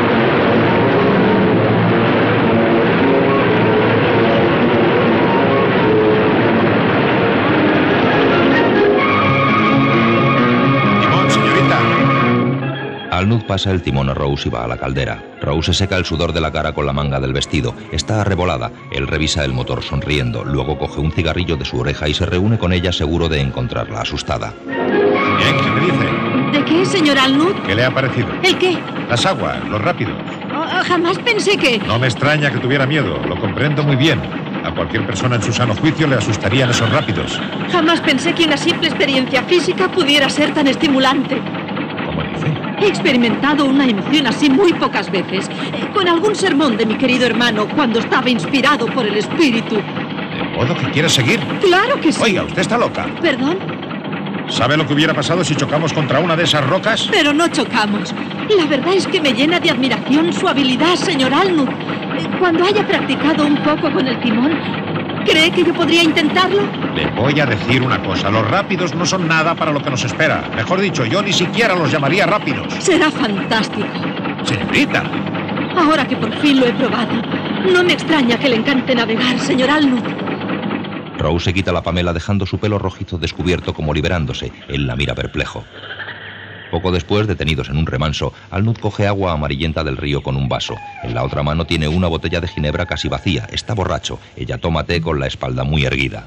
Alnud pasa el timón a Rose y va a la caldera. Rose se seca el sudor de la cara con la manga del vestido. Está arrebolada. Él revisa el motor sonriendo. Luego coge un cigarrillo de su oreja y se reúne con ella, seguro de encontrarla asustada. Bien, ¿qué me dice? ¿De qué, señor Alnud? ¿Qué le ha parecido? ¿El qué? Las aguas, los rápidos. Jamás pensé que... No me extraña que tuviera miedo. Lo comprendo muy bien. A cualquier persona en su sano juicio le asustarían esos rápidos. Jamás pensé que una simple experiencia física pudiera ser tan estimulante. ¿Cómo dice? He experimentado una emoción así muy pocas veces, con algún sermón de mi querido hermano cuando estaba inspirado por el espíritu. ¿De modo que quiere seguir? ¡Claro que sí! Oiga, usted está loca. ¿Perdón? ¿Sabe lo que hubiera pasado si chocamos contra una de esas rocas? Pero no chocamos. La verdad es que me llena de admiración su habilidad, señor Alnud. Cuando haya practicado un poco con el timón, ¿cree que yo podría intentarlo? Le voy a decir una cosa. Los rápidos no son nada para lo que nos espera. Mejor dicho, yo ni siquiera los llamaría rápidos. Será fantástico. Señorita. Ahora que por fin lo he probado, no me extraña que le encante navegar, señor Alnud. Rose se quita la pamela dejando su pelo rojizo descubierto como liberándose. Él la mira perplejo. Poco después, detenidos en un remanso, Alnud coge agua amarillenta del río con un vaso. En la otra mano tiene una botella de ginebra casi vacía. Está borracho. Ella toma té con la espalda muy erguida.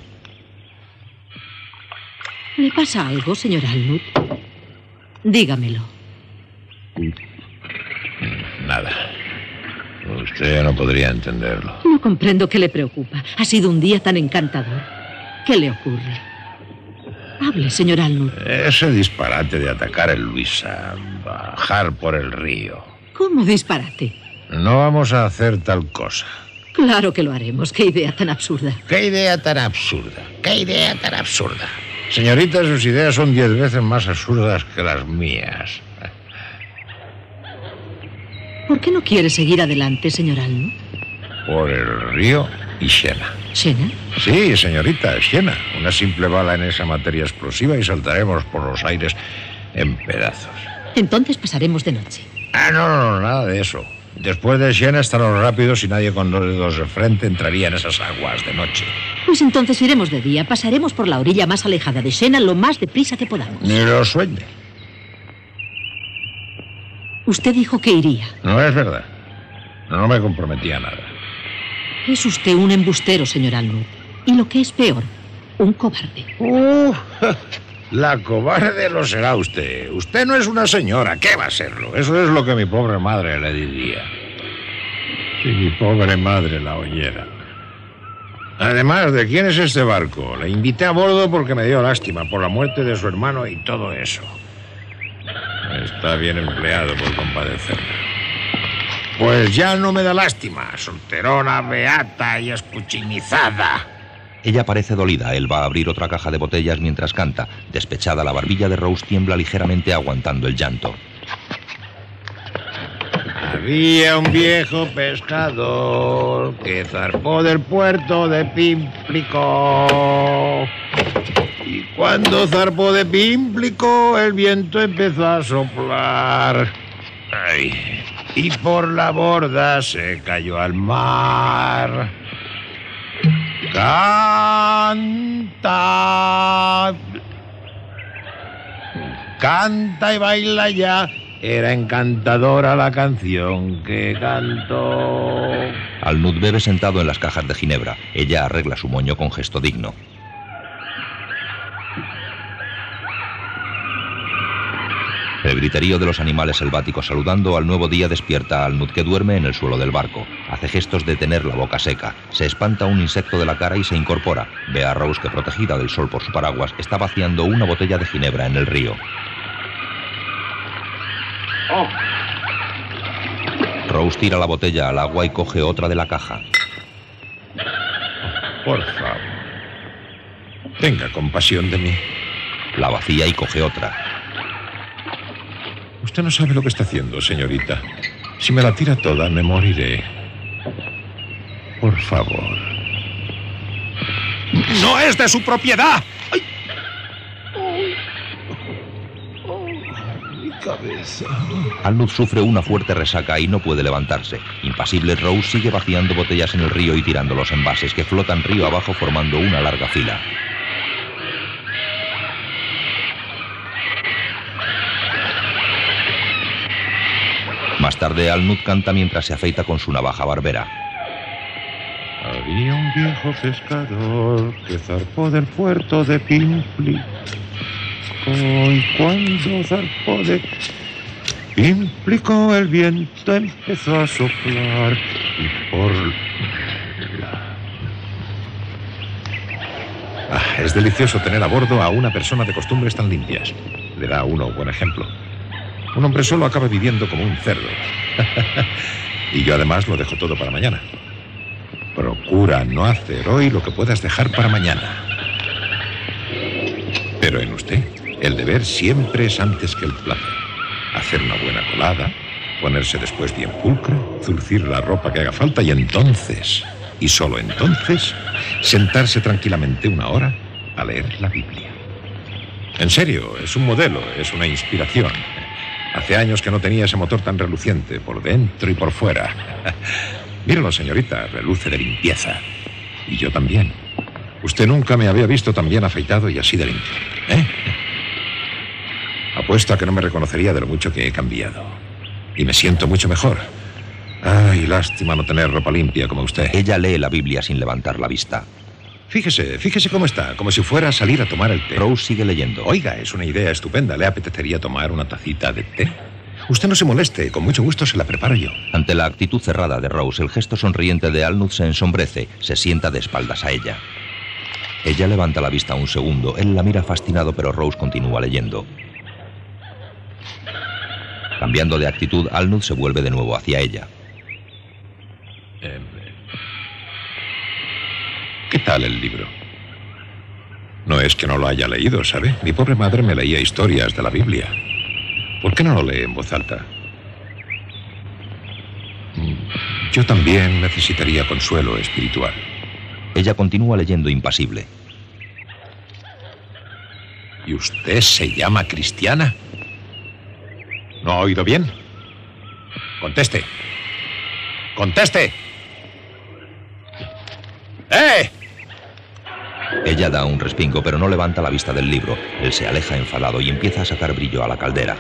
¿Le pasa algo, señor Alnud? Dígamelo. Nada. Usted no podría entenderlo. No comprendo qué le preocupa. Ha sido un día tan encantador. ¿Qué le ocurre? Hable, señor Alnud. Ese disparate de atacar el Luisa, bajar por el río. ¿Cómo disparate? No vamos a hacer tal cosa. Claro que lo haremos. Qué idea tan absurda. ¿Qué idea tan absurda? ¿Qué idea tan absurda? Señorita, sus ideas son 10 veces más absurdas que las mías. ¿Por qué no quiere seguir adelante, señor Alnut? Por el río y Siena. ¿Siena? Sí, señorita, Siena. Una simple bala en esa materia explosiva y saltaremos por los aires en pedazos. Entonces pasaremos de noche. No, nada de eso. Después de Siena están los rápidos y nadie con 2 dedos de frente entraría en esas aguas de noche. Pues entonces iremos de día. Pasaremos por la orilla más alejada de Siena lo más deprisa que podamos. Ni lo sueñe. Usted dijo que iría. No es verdad. No me comprometí a nada. Es usted un embustero, señor Alnut. Y lo que es peor, un cobarde. La cobarde lo será usted. Usted no es una señora. ¿Qué va a serlo? Eso es lo que mi pobre madre le diría. Si mi pobre madre la oyera. Además, ¿de quién es este barco? Le invité a bordo porque me dio lástima por la muerte de su hermano y todo eso. Está bien empleado por compadecerme. Pues ya no me da lástima. Solterona, beata y escuchinizada. Ella parece dolida. Él va a abrir otra caja de botellas mientras canta. Despechada, la barbilla de Rose tiembla ligeramente aguantando el llanto. Había un viejo pescador que zarpó del puerto de Pímplico. Y cuando zarpó de Pímplico, el viento empezó a soplar. Ay, y por la borda se cayó al mar. Canta. Canta y baila ya. Era encantadora la canción que cantó. Alnut bebe sentado en las cajas de ginebra. Ella arregla su moño con gesto digno. El griterío de los animales selváticos saludando al nuevo día despierta a Alnut, que duerme en el suelo del barco. Hace gestos de tener la boca seca. Se espanta un insecto de la cara y se incorpora. Ve a Rose que, protegida del sol por su paraguas, está vaciando una botella de ginebra en el río. Rose tira la botella al agua y coge otra de la caja. Por favor, tenga compasión de mí. La vacía y coge otra. Usted no sabe lo que está haciendo, señorita. Si me la tira toda, me moriré. Por favor. ¡No es de su propiedad! ¡Ay! Mi cabeza. Alnut sufre una fuerte resaca y no puede levantarse. Impasible, Rose sigue vaciando botellas en el río y tirando los envases que flotan río abajo formando una larga fila. Más tarde, Alnut canta mientras se afeita con su navaja barbera. Había un viejo pescador que zarpó del puerto de Pímplico. Y cuando zarpó de Pímplico, el viento empezó a soplar. Y por es delicioso tener a bordo a una persona de costumbres tan limpias. Le da a uno un buen ejemplo. Un hombre solo acaba viviendo como un cerdo. Y yo además lo dejo todo para mañana. Procura no hacer hoy lo que puedas dejar para mañana. Pero en usted, el deber siempre es antes que el placer. Hacer una buena colada, ponerse después bien pulcro, zurcir la ropa que haga falta y entonces, y solo entonces, sentarse tranquilamente una hora a leer la Biblia. En serio, es un modelo, es una inspiración. Hace años que no tenía ese motor tan reluciente, por dentro y por fuera. Míralo, señorita, reluce de limpieza. Y yo también. Usted nunca me había visto tan bien afeitado y así de limpio, ¿eh? Apuesto a que no me reconocería de lo mucho que he cambiado. Y me siento mucho mejor. Ay, lástima no tener ropa limpia como usted. Ella lee la Biblia sin levantar la vista. Fíjese cómo está, como si fuera a salir a tomar el té. Rose sigue leyendo. Oiga, es una idea estupenda. ¿Le apetecería tomar una tacita de té? Usted no se moleste, con mucho gusto se la preparo yo. Ante la actitud cerrada de Rose, el gesto sonriente de Alnut se ensombrece, se sienta de espaldas a ella. Ella levanta la vista un segundo, él la mira fascinado, pero Rose continúa leyendo. Cambiando de actitud, Alnut se vuelve de nuevo hacia ella. ¿Qué tal el libro? No es que no lo haya leído, ¿sabe? Mi pobre madre me leía historias de la Biblia. ¿Por qué no lo lee en voz alta? Yo también necesitaría consuelo espiritual. Ella continúa leyendo impasible. ¿Y usted se llama cristiana? ¿No ha oído bien? Conteste. ¡Conteste! ¡Eh! Ella da un respingo, pero no levanta la vista del libro. Él se aleja enfadado y empieza a sacar brillo a la caldera.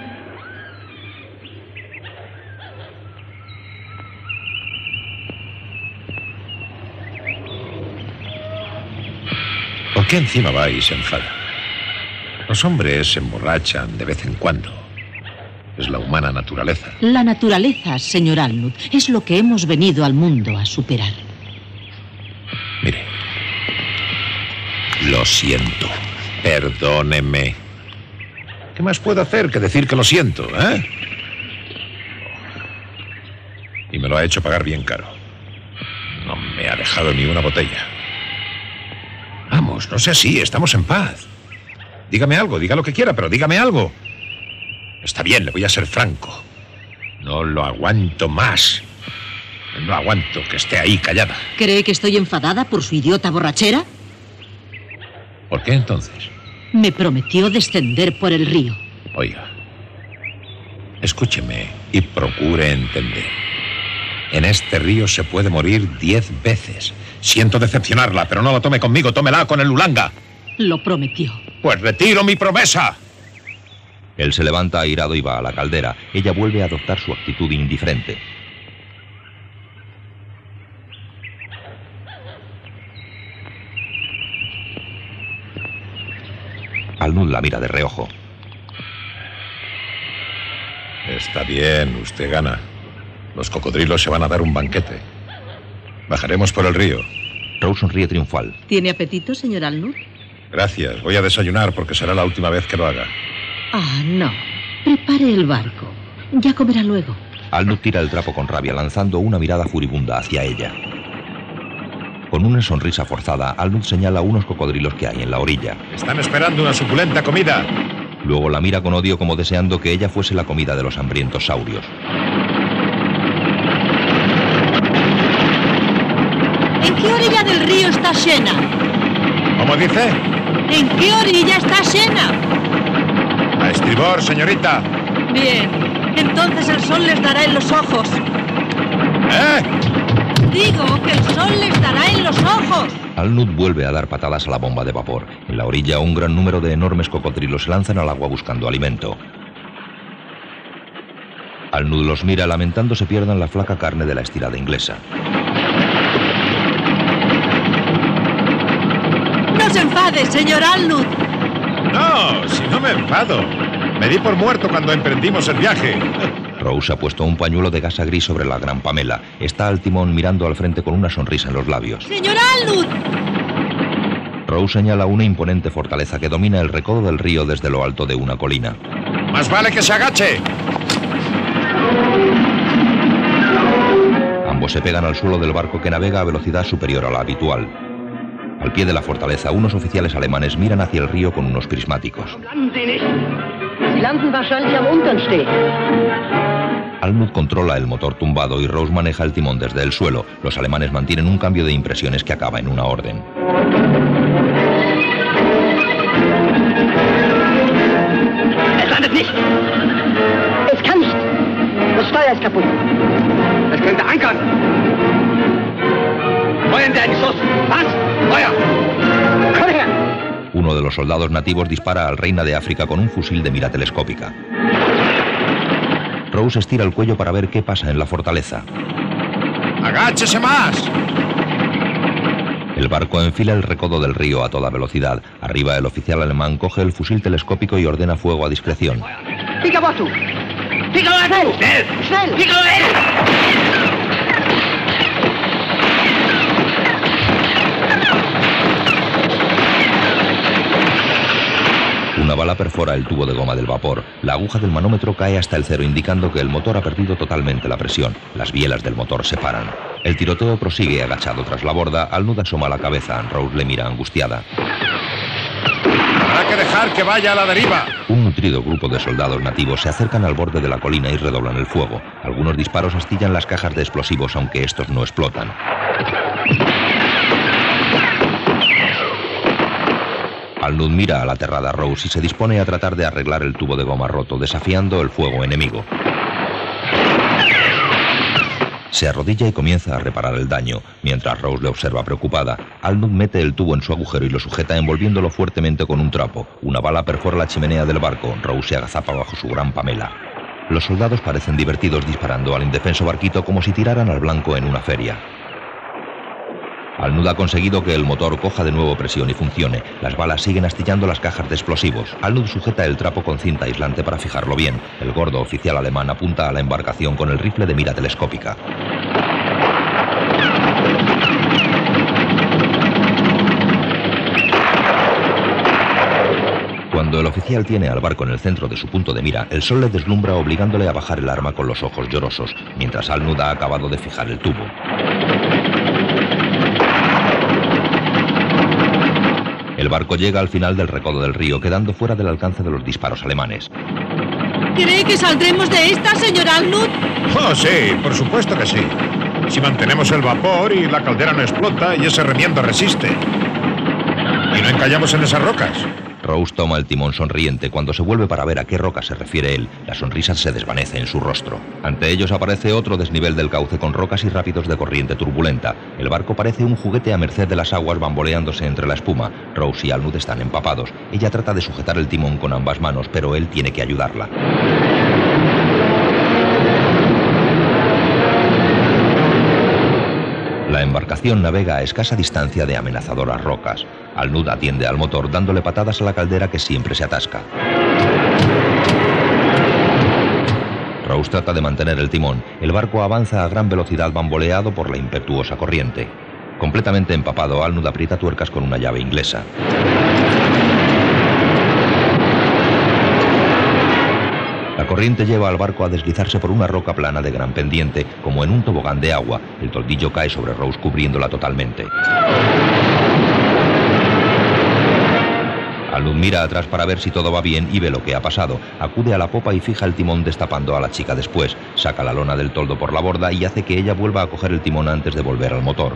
¿Por qué encima va y se enfada? Los hombres se emborrachan de vez en cuando. Es la humana naturaleza. La naturaleza, señor Alnud, es lo que hemos venido al mundo a superar. Mire, lo siento. Perdóneme. ¿Qué más puedo hacer que decir que lo siento, eh? Y me lo ha hecho pagar bien caro. No me ha dejado ni una botella. Vamos, no sea así, estamos en paz. Dígame algo, diga lo que quiera, pero dígame algo. Está bien, le voy a ser franco. No lo aguanto más. No aguanto que esté ahí callada. ¿Cree que estoy enfadada por su idiota borrachera? ¿Por qué entonces? Me prometió descender por el río. Oiga, escúcheme y procure entender. En este río se puede morir 10 veces. Siento decepcionarla, pero no lo tome conmigo, tómela con el Lulanga. Lo prometió. Pues retiro mi promesa. Él se levanta airado y va a la caldera. Ella vuelve a adoptar su actitud indiferente. Alnud la mira de reojo. Está bien, usted gana. Los cocodrilos se van a dar un banquete. Bajaremos por el río. Rose sonríe triunfal. ¿Tiene apetito, señor Alnud? Gracias, voy a desayunar porque será la última vez que lo haga. Ah, no. Prepare el barco. Ya comerá luego. Alnud tira el trapo con rabia, lanzando una mirada furibunda hacia ella. Con una sonrisa forzada, Alnud señala unos cocodrilos que hay en la orilla. Están esperando una suculenta comida. Luego la mira con odio como deseando que ella fuese la comida de los hambrientos saurios. ¿En qué orilla del río está Xena? ¿Cómo dice? ¿En qué orilla está Xena? A estribor, señorita. Bien. Entonces el sol les dará en los ojos. ¿Eh? Digo que el sol les dará en los ojos. Alnud vuelve a dar patadas a la bomba de vapor. En la orilla, un gran número de enormes cocodrilos se lanzan al agua buscando alimento. Alnud los mira lamentando se pierdan la flaca carne de la estirada inglesa. ¡No se enfade, señor Alnud! No, si no me enfado. Me di por muerto cuando emprendimos el viaje. Rose ha puesto un pañuelo de gasa gris sobre la gran Pamela. Está al timón mirando al frente con una sonrisa en los labios. ¡Señor Alnud! Rose señala una imponente fortaleza que domina el recodo del río desde lo alto de una colina. ¡Más vale que se agache! Ambos se pegan al suelo del barco que navega a velocidad superior a la habitual. Al pie de la fortaleza, unos oficiales alemanes miran hacia el río con unos prismáticos. Alnud controla el motor tumbado y Rose maneja el timón desde el suelo. Los alemanes mantienen un cambio de impresiones que acaba en una orden. Es landet nicht. Es kann nicht. Das Steuer ist kaputt. Es könnte ankern. Feuern Sie einen Schuss. Was? Feuer. Komm her. Uno de los soldados nativos dispara al reina de África con un fusil de mira telescópica. Rose estira el cuello para ver qué pasa en la fortaleza. ¡Agáchese más! El barco enfila el recodo del río a toda velocidad. Arriba, el oficial alemán coge el fusil telescópico y ordena fuego a discreción. Picabotto. Picabotto. Schnell. Schnell. Picabotto. Una bala perfora el tubo de goma del vapor. La aguja del manómetro cae hasta el cero, indicando que el motor ha perdido totalmente la presión. Las bielas del motor se paran. El tiroteo prosigue agachado tras la borda. Alnud asoma la cabeza. Rose le mira angustiada. dejar que vaya a la deriva. Un nutrido grupo de soldados nativos se acercan al borde de la colina y redoblan el fuego. Algunos disparos astillan las cajas de explosivos, aunque estos no explotan. Al-Nud mira a la aterrada Rose y se dispone a tratar de arreglar el tubo de goma roto, desafiando el fuego enemigo. Se arrodilla y comienza a reparar el daño. Mientras Rose le observa preocupada, Al-Nud mete el tubo en su agujero y lo sujeta envolviéndolo fuertemente con un trapo. Una bala perfora la chimenea del barco. Rose se agazapa bajo su gran pamela. Los soldados parecen divertidos disparando al indefenso barquito como si tiraran al blanco en una feria. Al-Nud ha conseguido que el motor coja de nuevo presión y funcione. Las balas siguen astillando las cajas de explosivos. Al-Nud sujeta el trapo con cinta aislante para fijarlo bien. El gordo oficial alemán apunta a la embarcación con el rifle de mira telescópica. Cuando el oficial tiene al barco en el centro de su punto de mira, el sol le deslumbra obligándole a bajar el arma con los ojos llorosos, mientras Al-Nud ha acabado de fijar el tubo. El barco llega al final del recodo del río, quedando fuera del alcance de los disparos alemanes. ¿Cree que saldremos de esta, señor Al-Nud? Oh, sí, por supuesto que sí. Si mantenemos el vapor y la caldera no explota y ese remiendo resiste. Y no encallamos en esas rocas. Rose toma el timón sonriente. Cuando se vuelve para ver a qué roca se refiere él, la sonrisa se desvanece en su rostro. Ante ellos aparece otro desnivel del cauce con rocas y rápidos de corriente turbulenta. El barco parece un juguete a merced de las aguas bamboleándose entre la espuma. Rose y Al-Nud están empapados. Ella trata de sujetar el timón con ambas manos, pero él tiene que ayudarla. La embarcación navega a escasa distancia de amenazadoras rocas. Al-Nud atiende al motor dándole patadas a la caldera que siempre se atasca. Rose trata de mantener el timón. El barco avanza a gran velocidad bamboleado por la impetuosa corriente. Completamente empapado, Al-Nud aprieta tuercas con una llave inglesa. La corriente lleva al barco a deslizarse por una roca plana de gran pendiente, como en un tobogán de agua. El toldillo cae sobre Rose cubriéndola totalmente. Al-Nud mira atrás para ver si todo va bien y ve lo que ha pasado. Acude a la popa y fija el timón destapando a la chica después. Saca la lona del toldo por la borda y hace que ella vuelva a coger el timón antes de volver al motor.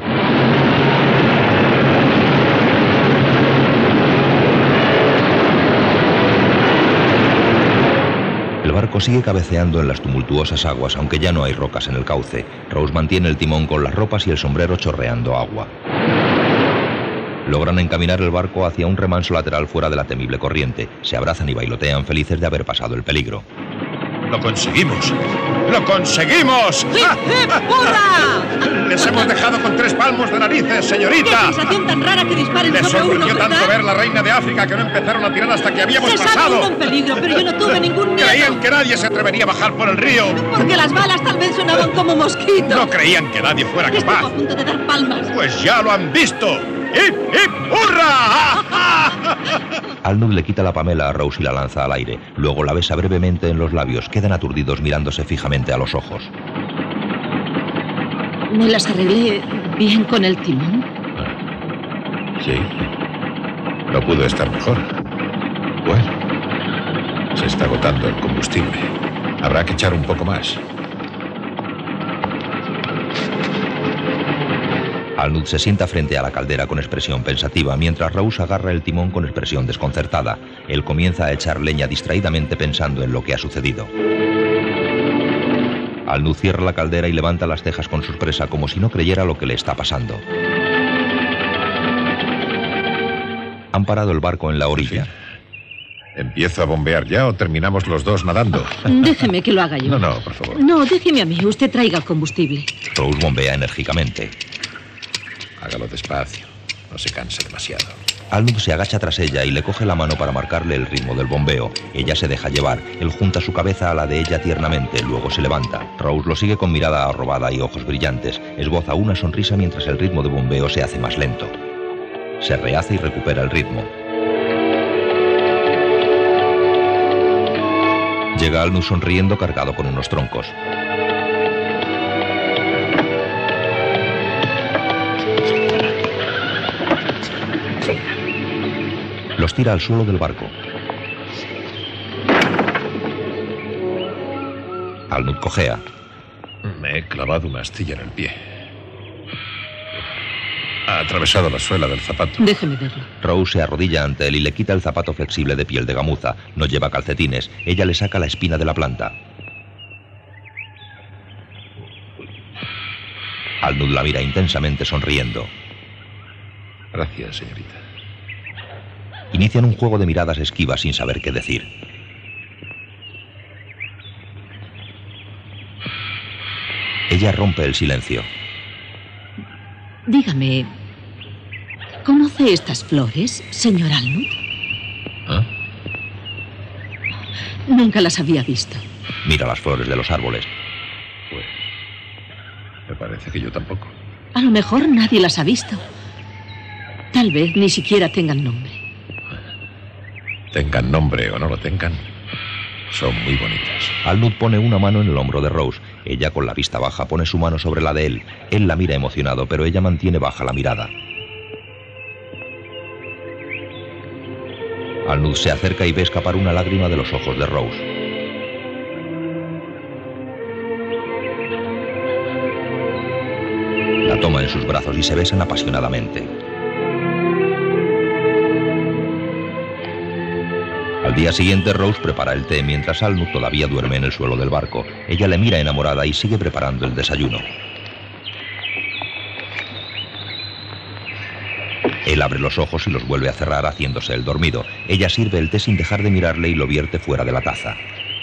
El barco sigue cabeceando en las tumultuosas aguas, aunque ya no hay rocas en el cauce. Rose mantiene el timón con las ropas y el sombrero chorreando agua. Logran encaminar el barco hacia un remanso lateral fuera de la temible corriente. Se abrazan y bailotean felices de haber pasado el peligro. ¡Lo conseguimos! ¡Lo conseguimos! ¡Hurra! ¡Les hemos dejado con 3 palmos de narices, ¡Qué señorita! sensación tan rara que disparen Les sobre uno, sorprendió tanto ¿verdad? ver la reina de África que no empezaron a tirar hasta que habíamos Se sabe pasado. uno en peligro, pero yo no tuve ningún miedo. Creían que nadie se atrevería a bajar por el río. Porque las balas tal vez sonaban como mosquitos. No creían que nadie fuera Estuvo capaz. a punto de dar palmas. Pues ya lo han visto. ¡Hip, hip, hurra! Al-Nud le quita la pamela a Rose y la lanza al aire. Luego la besa brevemente en los labios. Quedan aturdidos mirándose fijamente a los ojos. ¿Me las arreglé bien con el timón? Sí. No pudo estar mejor. Bueno, se está agotando el combustible. Habrá que echar un poco más. Al-Nud se sienta frente a la caldera con expresión pensativa, mientras Rose agarra el timón con expresión desconcertada. Él comienza a echar leña distraídamente pensando en lo que ha sucedido. Al-Nud cierra la caldera y levanta las cejas con sorpresa, como si no creyera lo que le está pasando. Han parado el barco en la orilla. ¿Empiezo a bombear ya o terminamos los dos nadando? Déjeme que lo haga yo. No, por favor. No, déjeme a mí. Usted traiga el combustible. Rose bombea enérgicamente. Hágalo despacio. No se canse demasiado. Al-Nud se agacha tras ella y le coge la mano para marcarle el ritmo del bombeo. Ella se deja llevar. Él junta su cabeza a la de ella tiernamente, luego se levanta. Rose lo sigue con mirada arrobada y ojos brillantes. Esboza una sonrisa mientras el ritmo de bombeo se hace más lento. Se rehace y recupera el ritmo. Llega Al-Nud sonriendo, cargado con unos troncos. Los tira al suelo del barco. Alnud cojea. Me he clavado una astilla en el pie. Ha atravesado la suela del zapato. Déjeme verlo. Rose se arrodilla ante él y le quita el zapato flexible de piel de gamuza. No lleva calcetines. Ella le saca la espina de la planta. Alnud la mira intensamente sonriendo. Gracias, señorita. Inician un juego de miradas esquivas sin saber qué decir. Ella rompe el silencio. Dígame, ¿conoce estas flores, señor Alnud? ¿Ah? Nunca las había visto. Mira las flores de los árboles. Pues me parece que yo tampoco. A lo mejor nadie las ha visto. Tal vez ni siquiera tengan nombre. Tengan nombre o no lo tengan, son muy bonitas. Alnud pone una mano en el hombro de Rose. Ella, con la vista baja, pone su mano sobre la de él. Él la mira emocionado, pero ella mantiene baja la mirada. Alnud se acerca y ve escapar una lágrima de los ojos de Rose. La toma en sus brazos y se besan apasionadamente. Al día siguiente, Rose prepara el té mientras Alnud todavía duerme en el suelo del barco. Ella le mira enamorada y sigue preparando el desayuno. Él abre los ojos y los vuelve a cerrar haciéndose el dormido. Ella sirve el té sin dejar de mirarle y lo vierte fuera de la taza.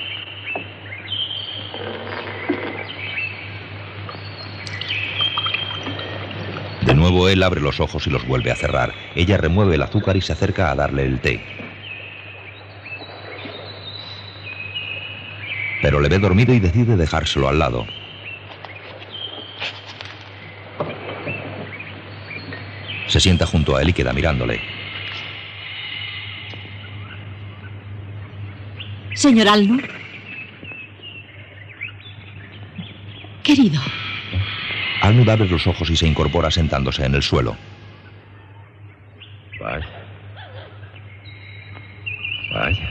De nuevo él abre los ojos y los vuelve a cerrar. Ella remueve el azúcar y se acerca a darle el té. Pero le ve dormido y decide dejárselo al lado. Se sienta junto a él y queda mirándole. Señor Alnud. Querido. Alnud abre los ojos y se incorpora sentándose en el suelo. Vaya. Vaya.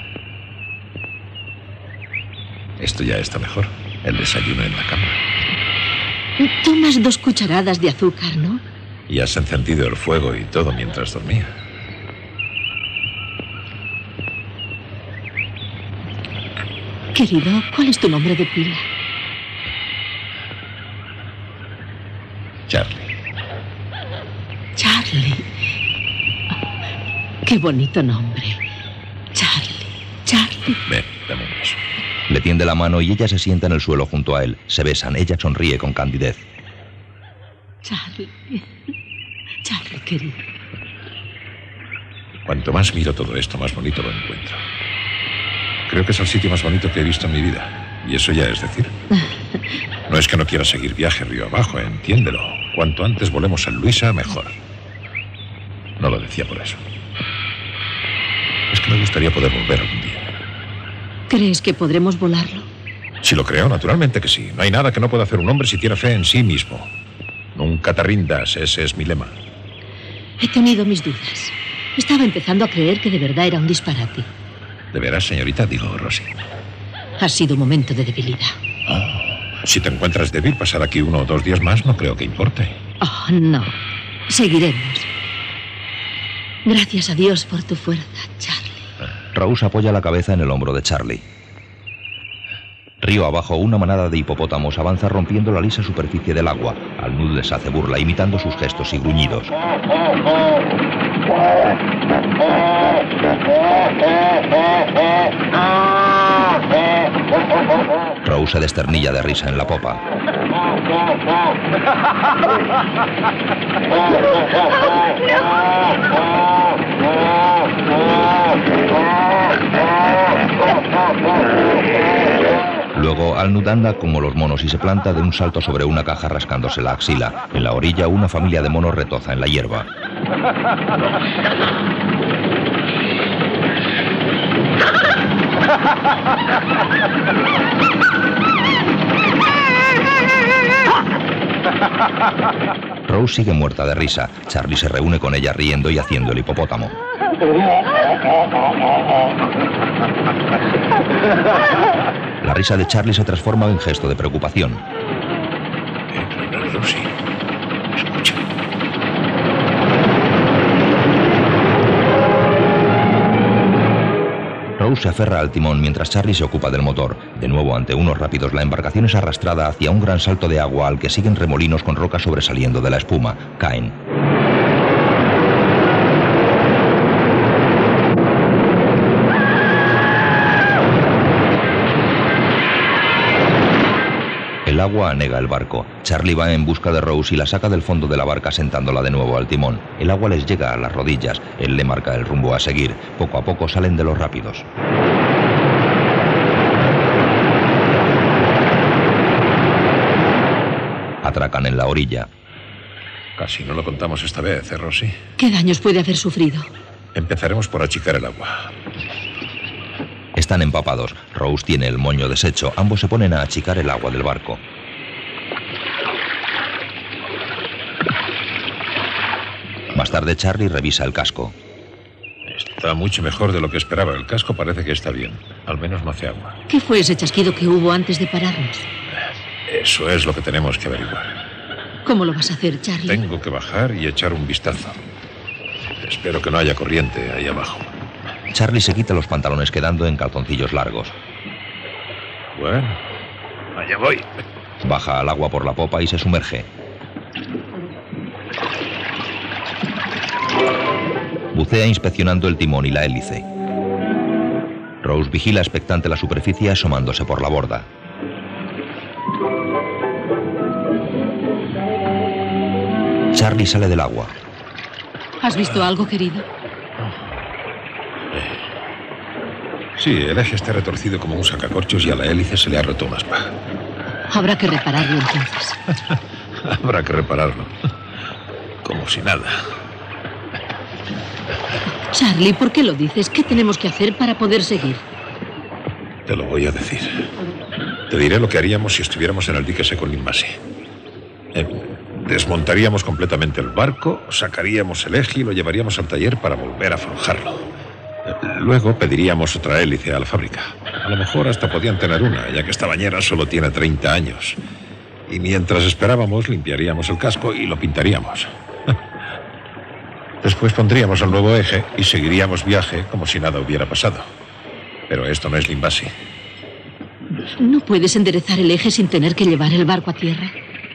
Esto ya está mejor. El desayuno en la cama. Tomas 2 cucharadas de azúcar, ¿no? Y has encendido el fuego y todo mientras dormía. Querido, ¿cuál es tu nombre de pila? Charlie. Charlie. Qué bonito nombre. Charlie. Charlie. Ven, dame un beso. Le tiende la mano y ella se sienta en el suelo junto a él. Se besan. Ella sonríe con candidez. Charlie. Charlie, querido. Cuanto más miro todo esto, más bonito lo encuentro. Creo que es el sitio más bonito que he visto en mi vida. Y eso ya es decir. No es que no quiera seguir viaje río abajo, entiéndelo. Cuanto antes volemos a Luisa, mejor. No lo decía por eso. Es que me gustaría poder volver algún día. ¿Crees que podremos volarlo? Si lo creo, naturalmente que sí. No hay nada que no pueda hacer un hombre si tiene fe en sí mismo. Nunca te rindas, ese es mi lema. He tenido mis dudas. Estaba empezando a creer que de verdad era un disparate. ¿De veras, señorita? Digo, Rosie. Ha sido un momento de debilidad. Oh, si te encuentras débil, pasar aquí 1 o 2 días más no creo que importe. Oh, no. Seguiremos. Gracias a Dios por tu fuerza, Charlie. Rose apoya la cabeza en el hombro de Charlie. Río abajo, una manada de hipopótamos avanza rompiendo la lisa superficie del agua. Alnud les hace burla, imitando sus gestos y gruñidos. Rose se desternilla de risa en la popa. Luego Alnud anda como los monos y se planta de un salto sobre una caja rascándose la axila. En la orilla, una familia de monos retoza en la hierba. Rose sigue muerta de risa. Charlie se reúne con ella riendo y haciendo el hipopótamo. La risa de Charlie se transforma en gesto de preocupación. Rosy, escucha. Rose se aferra al timón mientras Charlie se ocupa del motor. De nuevo, ante unos rápidos, la embarcación es arrastrada hacia un gran salto de agua al que siguen remolinos con rocas sobresaliendo de la espuma. Caen. El agua anega el barco. Charlie va en busca de Rose y la saca del fondo de la barca sentándola de nuevo al timón. El agua les llega a las rodillas. Él le marca el rumbo a seguir. Poco a poco salen de los rápidos. Atracan en la orilla. Casi no lo contamos esta vez, Rosy? ¿Qué daños puede haber sufrido? Empezaremos por achicar el agua. Están empapados. Rose tiene el moño deshecho. Ambos se ponen a achicar el agua del barco. Más tarde, Charlie revisa el casco. Está mucho mejor de lo que esperaba. El casco parece que está bien. Al menos no hace agua. ¿Qué fue ese chasquido que hubo antes de pararnos? Eso es lo que tenemos que averiguar. ¿Cómo lo vas a hacer, Charlie? Tengo que bajar y echar un vistazo. Espero que no haya corriente ahí abajo. Charlie se quita los pantalones quedando en calzoncillos largos. Bueno, allá voy. Baja al agua por la popa y se sumerge. Bucea inspeccionando el timón y la hélice. Rose vigila expectante la superficie asomándose por la borda. Charlie sale del agua. ¿Has visto algo, querido? Sí, el eje está retorcido como un sacacorchos y a la hélice se le ha roto una aspa. Habrá que repararlo entonces. Habrá que repararlo. Como si nada. Charlie, ¿por qué lo dices? ¿Qué tenemos que hacer para poder seguir? Te lo voy a decir. Te diré lo que haríamos si estuviéramos en el dique seco en Limbasi. Desmontaríamos completamente el barco, sacaríamos el eje y lo llevaríamos al taller para volver a forjarlo. Luego pediríamos otra hélice a la fábrica. A lo mejor hasta podían tener una, ya que esta bañera solo tiene 30 años. Y mientras esperábamos, limpiaríamos el casco y lo pintaríamos. Después pondríamos el nuevo eje y seguiríamos viaje como si nada hubiera pasado. Pero esto no es Limbasi. ¿No puedes enderezar el eje sin tener que llevar el barco a tierra?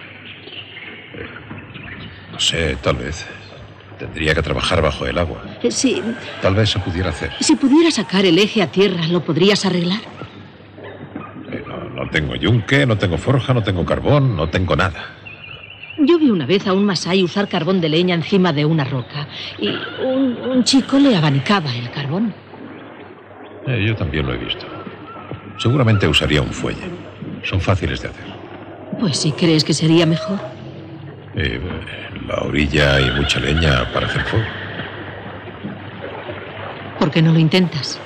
No sé, tal vez. Tendría que trabajar bajo el agua. Sí. Tal vez se pudiera hacer. Si pudiera sacar el eje a tierra, ¿lo podrías arreglar? No tengo yunque, no tengo forja, no tengo carbón, no tengo nada. Yo vi una vez a un masái usar carbón de leña encima de una roca y un chico le abanicaba el carbón. Yo también lo he visto. Seguramente usaría un fuelle. Son fáciles de hacer. Pues si crees que sería mejor. La orilla hay mucha leña para hacer fuego. ¿Por qué no lo intentas?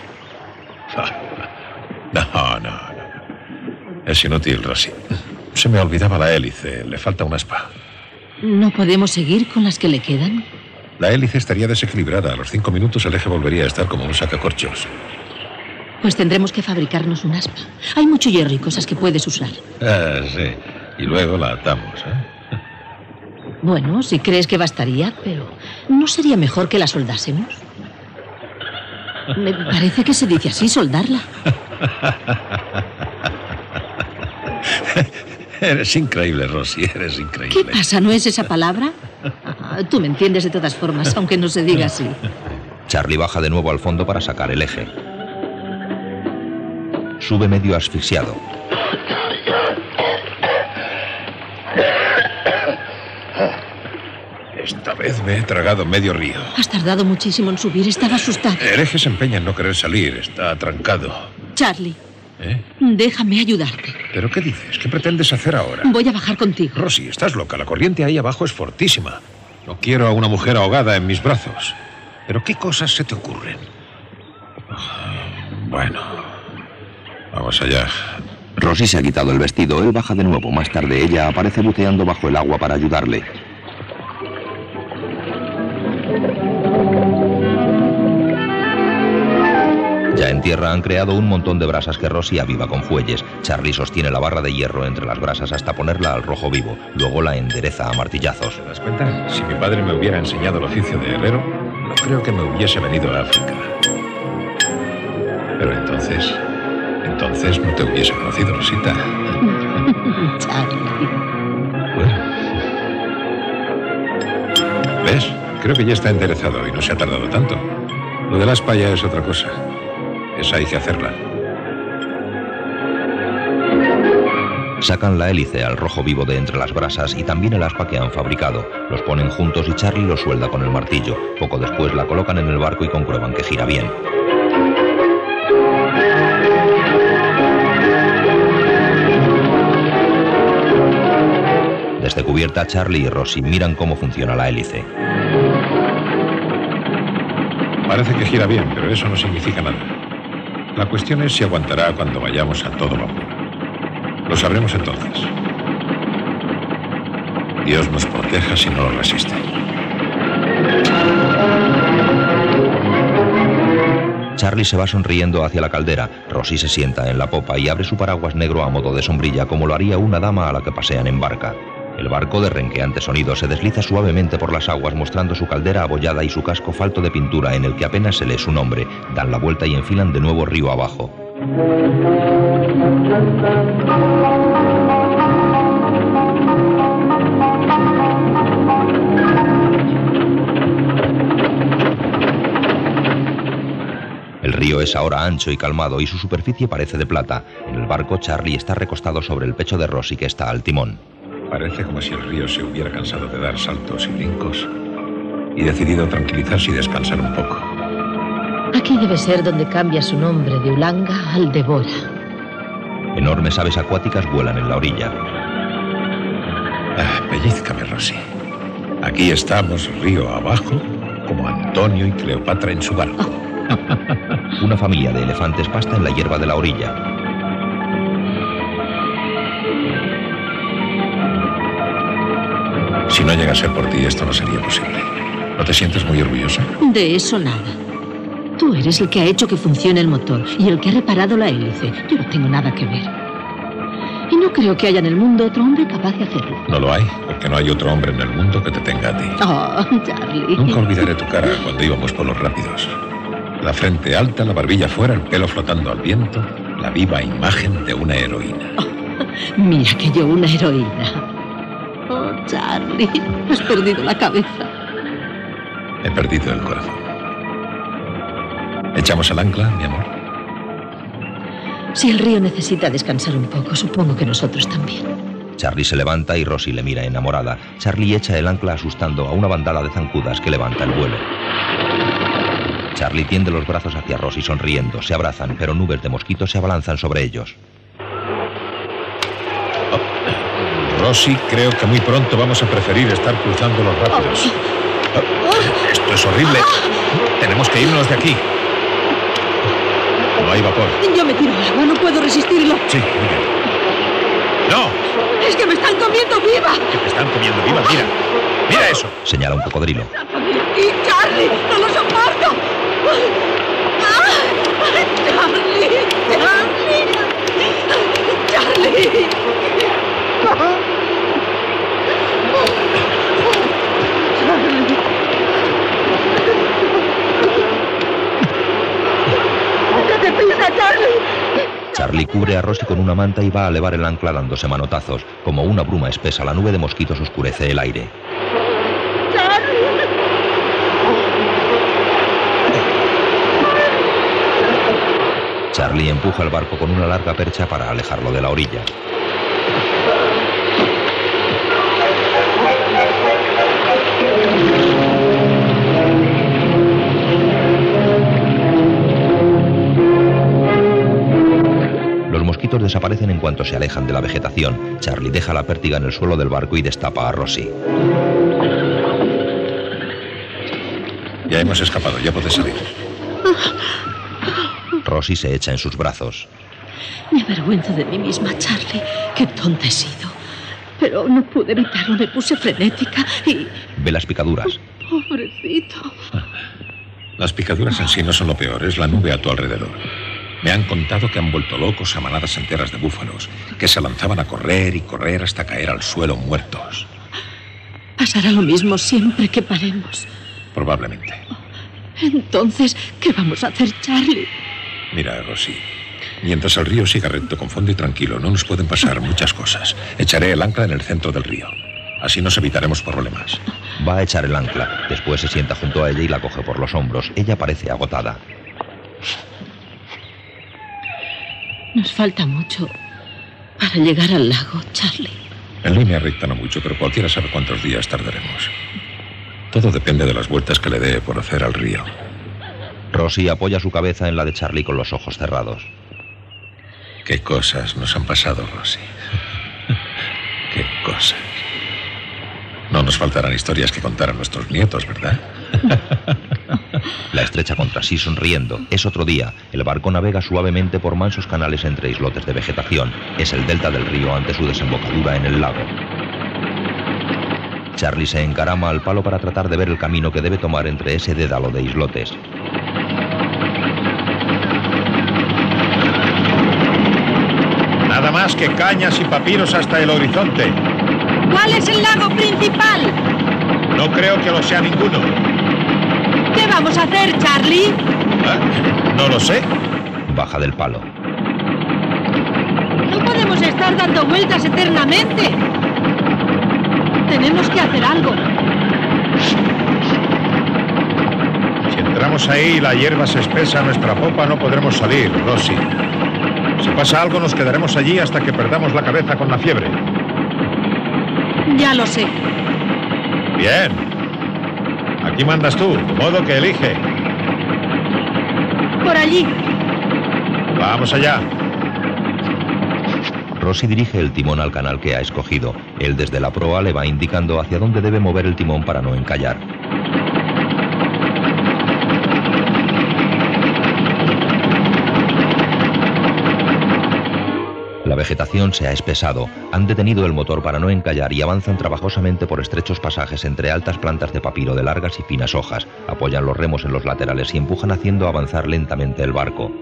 No. Es inútil, Rosy. Se me olvidaba la hélice. Le falta una aspa. ¿No podemos seguir con las que le quedan? La hélice estaría desequilibrada. A los 5 minutos el eje volvería a estar como un sacacorchos. Pues tendremos que fabricarnos un aspa. Hay mucho hierro y cosas que puedes usar. Sí. Y luego la atamos, Bueno, si crees que bastaría, pero ¿no sería mejor que la soldásemos? Me parece que se dice así, soldarla. Eres increíble, Rosy, eres increíble. ¿Qué pasa? ¿No es esa palabra? Tú me entiendes de todas formas, aunque no se diga así. Charlie baja de nuevo al fondo para sacar el eje. Sube medio asfixiado. Esta vez me he tragado medio río. Has tardado muchísimo en subir, estaba asustado. El eje se empeña en no querer salir, está atrancado. Charlie, déjame ayudarte. ¿Pero qué dices? ¿Qué pretendes hacer ahora? Voy a bajar contigo. Rosy, estás loca, la corriente ahí abajo es fortísima. No quiero a una mujer ahogada en mis brazos. ¿Pero qué cosas se te ocurren? Bueno, vamos allá. Rosy se ha quitado el vestido, él baja de nuevo. Más tarde ella aparece buceando bajo el agua para ayudarle. Ya en tierra han creado un montón de brasas que Rosie aviva con fuelles. Charlie sostiene la barra de hierro entre las brasas hasta ponerla al rojo vivo. Luego la endereza a martillazos. ¿Te das cuenta? Si mi padre me hubiera enseñado el oficio de herrero, no creo que me hubiese venido a África. Pero entonces no te hubiese conocido, Rosita. Charlie. Bueno. ¿Ves? Creo que ya está enderezado y no se ha tardado tanto. Lo de la aspa ya es otra cosa. Esa hay que hacerla. Sacan la hélice al rojo vivo de entre las brasas y también el aspa que han fabricado. Los ponen juntos y Charlie los suelda con el martillo. Poco después la colocan en el barco y comprueban que gira bien. Desde cubierta, Charlie y Rosie miran cómo funciona la hélice. Parece que gira bien, pero eso no significa nada. La cuestión es si aguantará cuando vayamos a todo vapor. Lo sabremos entonces. Dios nos proteja si no lo resiste. Charlie se va sonriendo hacia la caldera. Rosie se sienta en la popa y abre su paraguas negro a modo de sombrilla, como lo haría una dama a la que pasean en barca. El barco, de renqueante sonido, se desliza suavemente por las aguas, mostrando su caldera abollada y su casco falto de pintura en el que apenas se lee su nombre. Dan la vuelta y enfilan de nuevo río abajo. El río es ahora ancho y calmado y su superficie parece de plata. En el barco, Charlie está recostado sobre el pecho de Rosie, que está al timón. Parece como si el río se hubiera cansado de dar saltos y brincos y decidido tranquilizarse y descansar un poco. Aquí debe ser donde cambia su nombre de Ulanga al de Bora. Enormes aves acuáticas vuelan en la orilla. Pellízcame, Rosie. Aquí estamos, río abajo, como Antonio y Cleopatra en su barco. Una familia de elefantes pasta en la hierba de la orilla. Si no llega a ser por ti, esto no sería posible. ¿No te sientes muy orgullosa? De eso nada. Tú eres el que ha hecho que funcione el motor y el que ha reparado la hélice. Yo no tengo nada que ver. Y no creo que haya en el mundo otro hombre capaz de hacerlo. No lo hay, porque no hay otro hombre en el mundo que te tenga a ti. Oh, Charlie. Nunca olvidaré tu cara cuando íbamos por los rápidos. La frente alta, la barbilla fuera, el pelo flotando al viento, la viva imagen de una heroína. Oh, mira que yo una heroína. Oh, Charlie, has perdido la cabeza. He perdido el corazón. ¿Echamos el ancla, mi amor? Si el río necesita descansar un poco, supongo que nosotros también. Charlie se levanta y Rosie le mira enamorada. Charlie echa el ancla asustando a una bandada de zancudas que levanta el vuelo. Charlie tiende los brazos hacia Rosie sonriendo. Se abrazan, pero nubes de mosquitos se abalanzan sobre ellos. Rosie, creo que muy pronto vamos a preferir estar cruzando los rápidos. Esto es horrible. Tenemos que irnos de aquí. No hay vapor. Yo me tiro al agua, no puedo resistirlo. Sí, muy bien. ¡No! ¡Es que me están comiendo viva! Que te están comiendo viva, mira. ¡Mira eso! Señala un cocodrilo. ¡Y Charlie! ¡No lo soporto! ¡Charlie! ¡Charlie! ¡Date prisa, Charlie! Charlie cubre a Rosie con una manta y va a elevar el ancla dándose manotazos. Como una bruma espesa, la nube de mosquitos oscurece el aire. Charlie empuja el barco con una larga percha para alejarlo de la orilla. Los mosquitos desaparecen en cuanto se alejan de la vegetación. Charlie deja la pértiga en el suelo del barco y destapa a Rosie. Ya hemos escapado, ya puedes salir. Rosie se echa en sus brazos. Me avergüenzo de mí misma, Charlie. Qué tonta he sido. Pero no pude evitarlo, me puse frenética y... Ve las picaduras. Pobrecito. Las picaduras en sí no son lo peor, es la nube a tu alrededor. Me han contado que han vuelto locos a manadas enteras de búfalos, que se lanzaban a correr y correr hasta caer al suelo muertos. ¿Pasará lo mismo siempre que paremos? Probablemente. Entonces, ¿qué vamos a hacer, Charlie? Mira, Rosie, mientras el río siga recto con fondo y tranquilo, no nos pueden pasar muchas cosas. Echaré el ancla en el centro del río. Así nos evitaremos problemas. Va a echar el ancla. Después se sienta junto a ella y la coge por los hombros. Ella parece agotada. Nos falta mucho para llegar al lago, Charlie. En línea recta no mucho, pero cualquiera sabe cuántos días tardaremos. Todo depende de las vueltas que le dé por hacer al río. Rosie apoya su cabeza en la de Charlie con los ojos cerrados. Qué cosas nos han pasado, Rosie. Qué cosas. No nos faltarán historias que contar a nuestros nietos, ¿verdad? La estrecha contra sí sonriendo. Es otro día. El barco navega suavemente por mansos canales entre islotes de vegetación. Es el delta del río ante su desembocadura en el lago. Charlie se encarama al palo para tratar de ver el camino que debe tomar entre ese dédalo de islotes. Nada más que cañas y papiros hasta el horizonte. ¿Cuál es el lago principal? No creo que lo sea ninguno. ¿Qué vamos a hacer, Charlie? No lo sé. Baja del palo. No podemos estar dando vueltas eternamente. Tenemos que hacer algo. Si entramos ahí y la hierba se espesa a nuestra popa, no podremos salir, Rosie. Si pasa algo, nos quedaremos allí hasta que perdamos la cabeza con la fiebre. Ya lo sé. Bien. Aquí mandas tú, de modo que elige. Por allí. Vamos allá. Rosie dirige el timón al canal que ha escogido. Él desde la proa le va indicando hacia dónde debe mover el timón para no encallar. La vegetación se ha espesado. Han detenido el motor para no encallar y avanzan trabajosamente por estrechos pasajes entre altas plantas de papiro de largas y finas hojas. Apoyan los remos en los laterales y empujan haciendo avanzar lentamente el barco.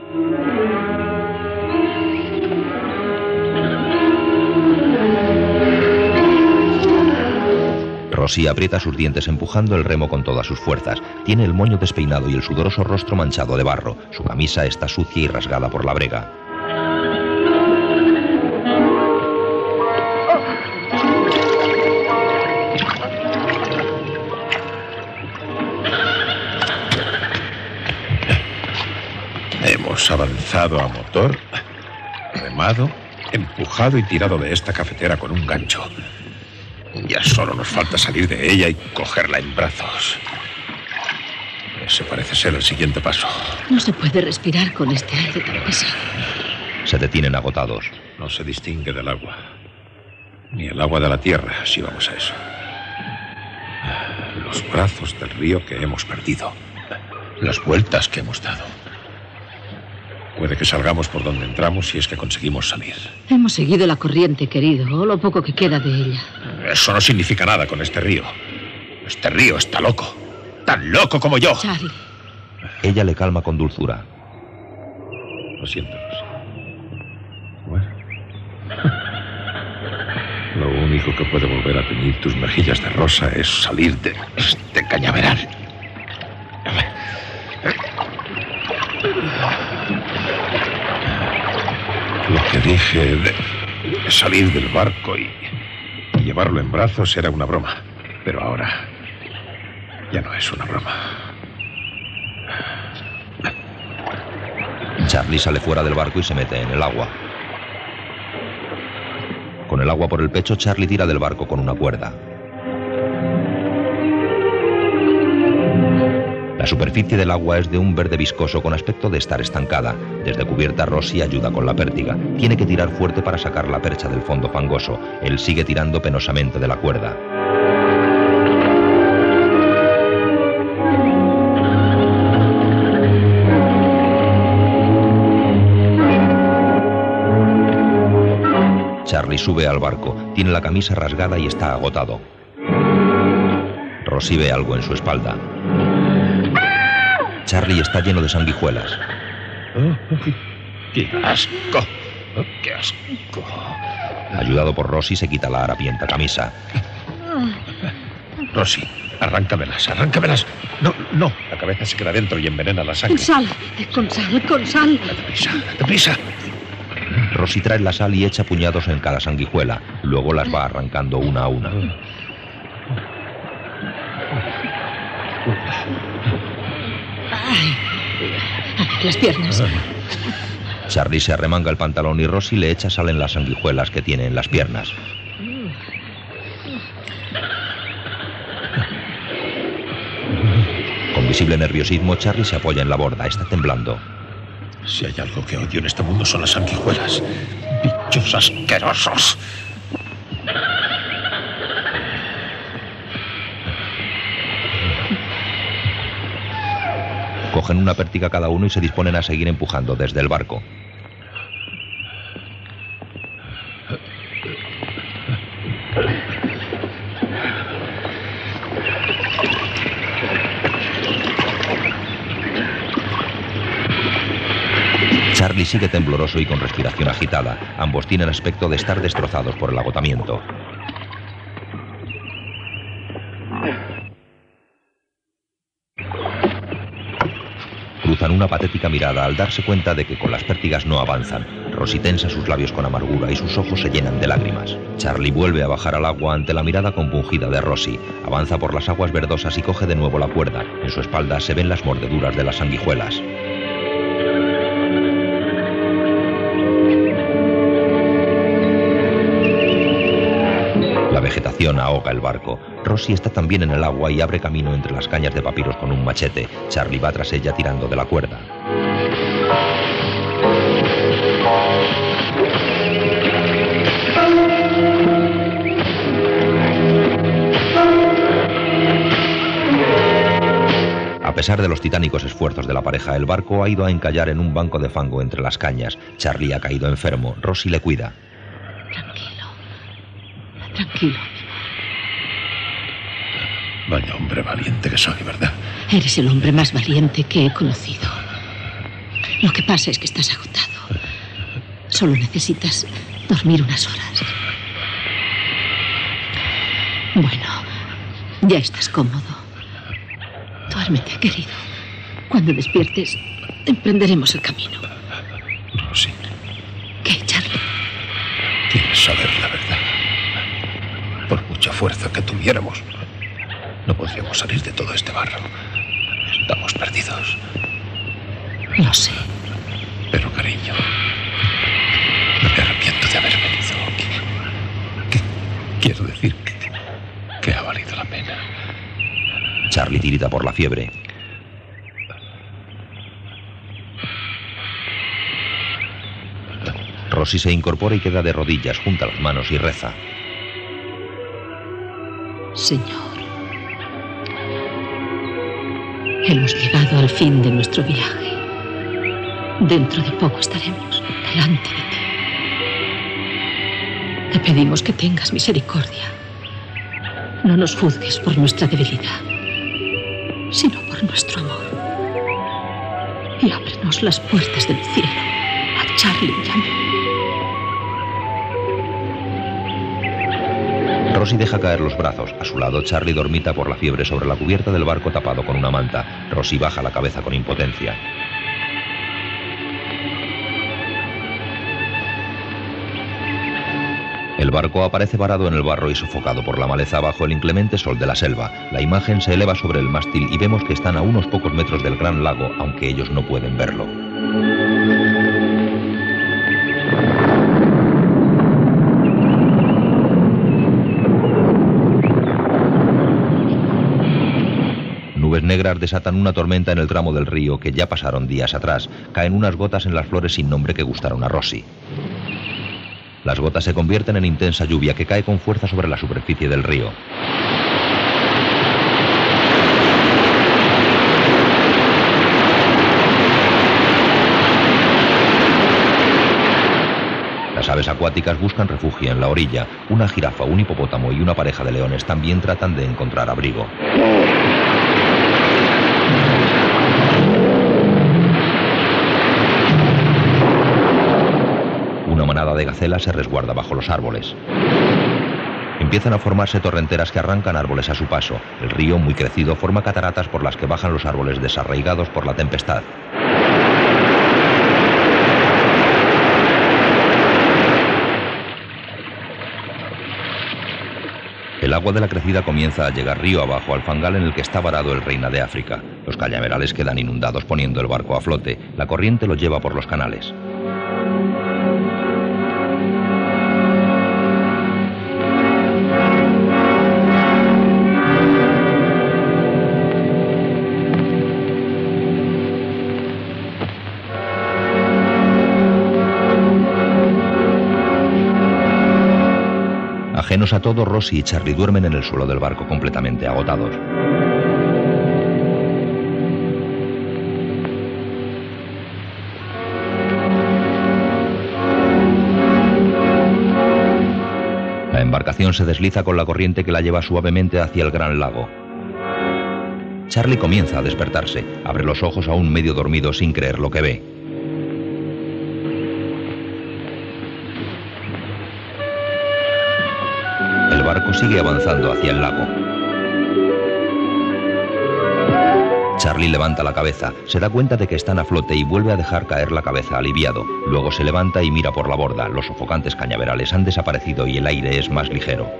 Rosie aprieta sus dientes empujando el remo con todas sus fuerzas. Tiene el moño despeinado y el sudoroso rostro manchado de barro. Su camisa está sucia y rasgada por la brega. Hemos avanzado a motor, remado, empujado y tirado de esta cafetera con un gancho. Ya solo nos falta salir de ella y cogerla en brazos. Ese parece ser el siguiente paso. No se puede respirar con este aire tan pesado. Se detienen agotados. No se distingue del agua. Ni el agua de la tierra, si vamos a eso. Los brazos del río que hemos perdido. Las vueltas que hemos dado. Puede que salgamos por donde entramos si es que conseguimos salir. Hemos seguido la corriente, querido, o lo poco que queda de ella. Eso no significa nada con este río. Este río está loco. Tan loco como yo. Charlie. Ella le calma con dulzura. Lo siento, Rosie. Bueno. Lo único que puede volver a teñir tus mejillas de rosa es salir de este cañaveral. Lo que dije de salir del barco y llevarlo en brazos era una broma. Pero ahora ya no es una broma. Charlie sale fuera del barco y se mete en el agua. Con el agua por el pecho, Charlie tira del barco con una cuerda. La superficie del agua es de un verde viscoso con aspecto de estar estancada. Desde cubierta, Rosie ayuda con la pértiga. Tiene que tirar fuerte para sacar la percha del fondo fangoso. Él sigue tirando penosamente de la cuerda. Charlie sube al barco. Tiene la camisa rasgada y está agotado. Rosie ve algo en su espalda. Charlie está lleno de sanguijuelas. ¡Qué asco! ¡Qué asco! Ayudado por Rossi, se quita la harapienta camisa. Rossi, arráncamelas, arráncamelas. No, no, la cabeza se queda dentro y envenena la sangre. Con sal, con sal. Date prisa, date prisa. Rossi trae la sal y echa puñados en cada sanguijuela. Luego las va arrancando una a una. Ay, las piernas. Charlie se arremanga el pantalón y Rossi le echa sal en las sanguijuelas que tiene en las piernas. Con visible nerviosismo, Charlie se apoya en la borda. Está temblando. Si hay algo que odio en este mundo son las sanguijuelas. ¡Bichos asquerosos! Cogen una pértiga cada uno y se disponen a seguir empujando desde el barco. Charlie sigue tembloroso y con respiración agitada. Ambos tienen aspecto de estar destrozados por el agotamiento. Cruzan una patética mirada al darse cuenta de que con las pértigas no avanzan. Rossi tensa sus labios con amargura y sus ojos se llenan de lágrimas. Charlie vuelve a bajar al agua ante la mirada compungida de Rossi. Avanza por las aguas verdosas y coge de nuevo la cuerda. En su espalda se ven las mordeduras de las sanguijuelas. La vegetación ahoga el barco. Rossi está también en el agua y abre camino entre las cañas de papiros con un machete. Charlie va tras ella tirando de la cuerda. A pesar de los titánicos esfuerzos de la pareja, el barco ha ido a encallar en un banco de fango entre las cañas. Charlie ha caído enfermo. Rossi le cuida. Tranquilo. Vaya hombre valiente que soy, ¿verdad? Eres el hombre más valiente que he conocido. Lo que pasa es que estás agotado. Solo necesitas dormir unas horas. Bueno, ya estás cómodo. Duérmete, querido. Cuando despiertes, emprenderemos el camino. Rossi. ¿Qué, Charlie? Quieres saber la verdad. Por mucha fuerza que tuviéramos, no podríamos salir de todo este barro. Estamos perdidos. Lo sé. Pero, cariño, no me arrepiento de haber venido. Quiero decir que ha valido la pena. Charlie tirita por la fiebre. Rossi se incorpora y queda de rodillas, junta las manos y reza. Señor, hemos llegado al fin de nuestro viaje. Dentro de poco estaremos delante de ti. Te pedimos que tengas misericordia. No nos juzgues por nuestra debilidad, sino por nuestro amor. Y ábrenos las puertas del cielo a Charlie y a mí. Rossi deja caer los brazos. A su lado, Charlie dormita por la fiebre sobre la cubierta del barco tapado con una manta. Rossi baja la cabeza con impotencia. El barco aparece varado en el barro y sofocado por la maleza bajo el inclemente sol de la selva. La imagen se eleva sobre el mástil y vemos que están a unos pocos metros del gran lago, aunque ellos no pueden verlo. Nubes negras desatan una tormenta en el tramo del río que ya pasaron días atrás. Caen unas gotas en las flores sin nombre que gustaron a Rossi. Las gotas se convierten en intensa lluvia que cae con fuerza sobre la superficie del río. Las aves acuáticas buscan refugio en la orilla. Una jirafa, un hipopótamo y una pareja de leones también tratan de encontrar abrigo. de gacela se resguarda bajo los árboles. Empiezan a formarse torrenteras que arrancan árboles a su paso. El río, muy crecido, forma cataratas por las que bajan los árboles desarraigados por la tempestad. El agua de la crecida comienza a llegar río abajo al fangal en el que está varado el Reina de África. Los cañaverales quedan inundados poniendo el barco a flote. La corriente lo lleva por los canales. Ajenos a todo, Rosie y Charlie duermen en el suelo del barco completamente agotados. La embarcación se desliza con la corriente que la lleva suavemente hacia el gran lago. Charlie comienza a despertarse, abre los ojos aún medio dormido sin creer lo que ve. El barco sigue avanzando hacia el lago. Charlie levanta la cabeza, se da cuenta de que están a flote y vuelve a dejar caer la cabeza aliviado. Luego se levanta y mira por la borda. Los sofocantes cañaverales han desaparecido y el aire es más ligero.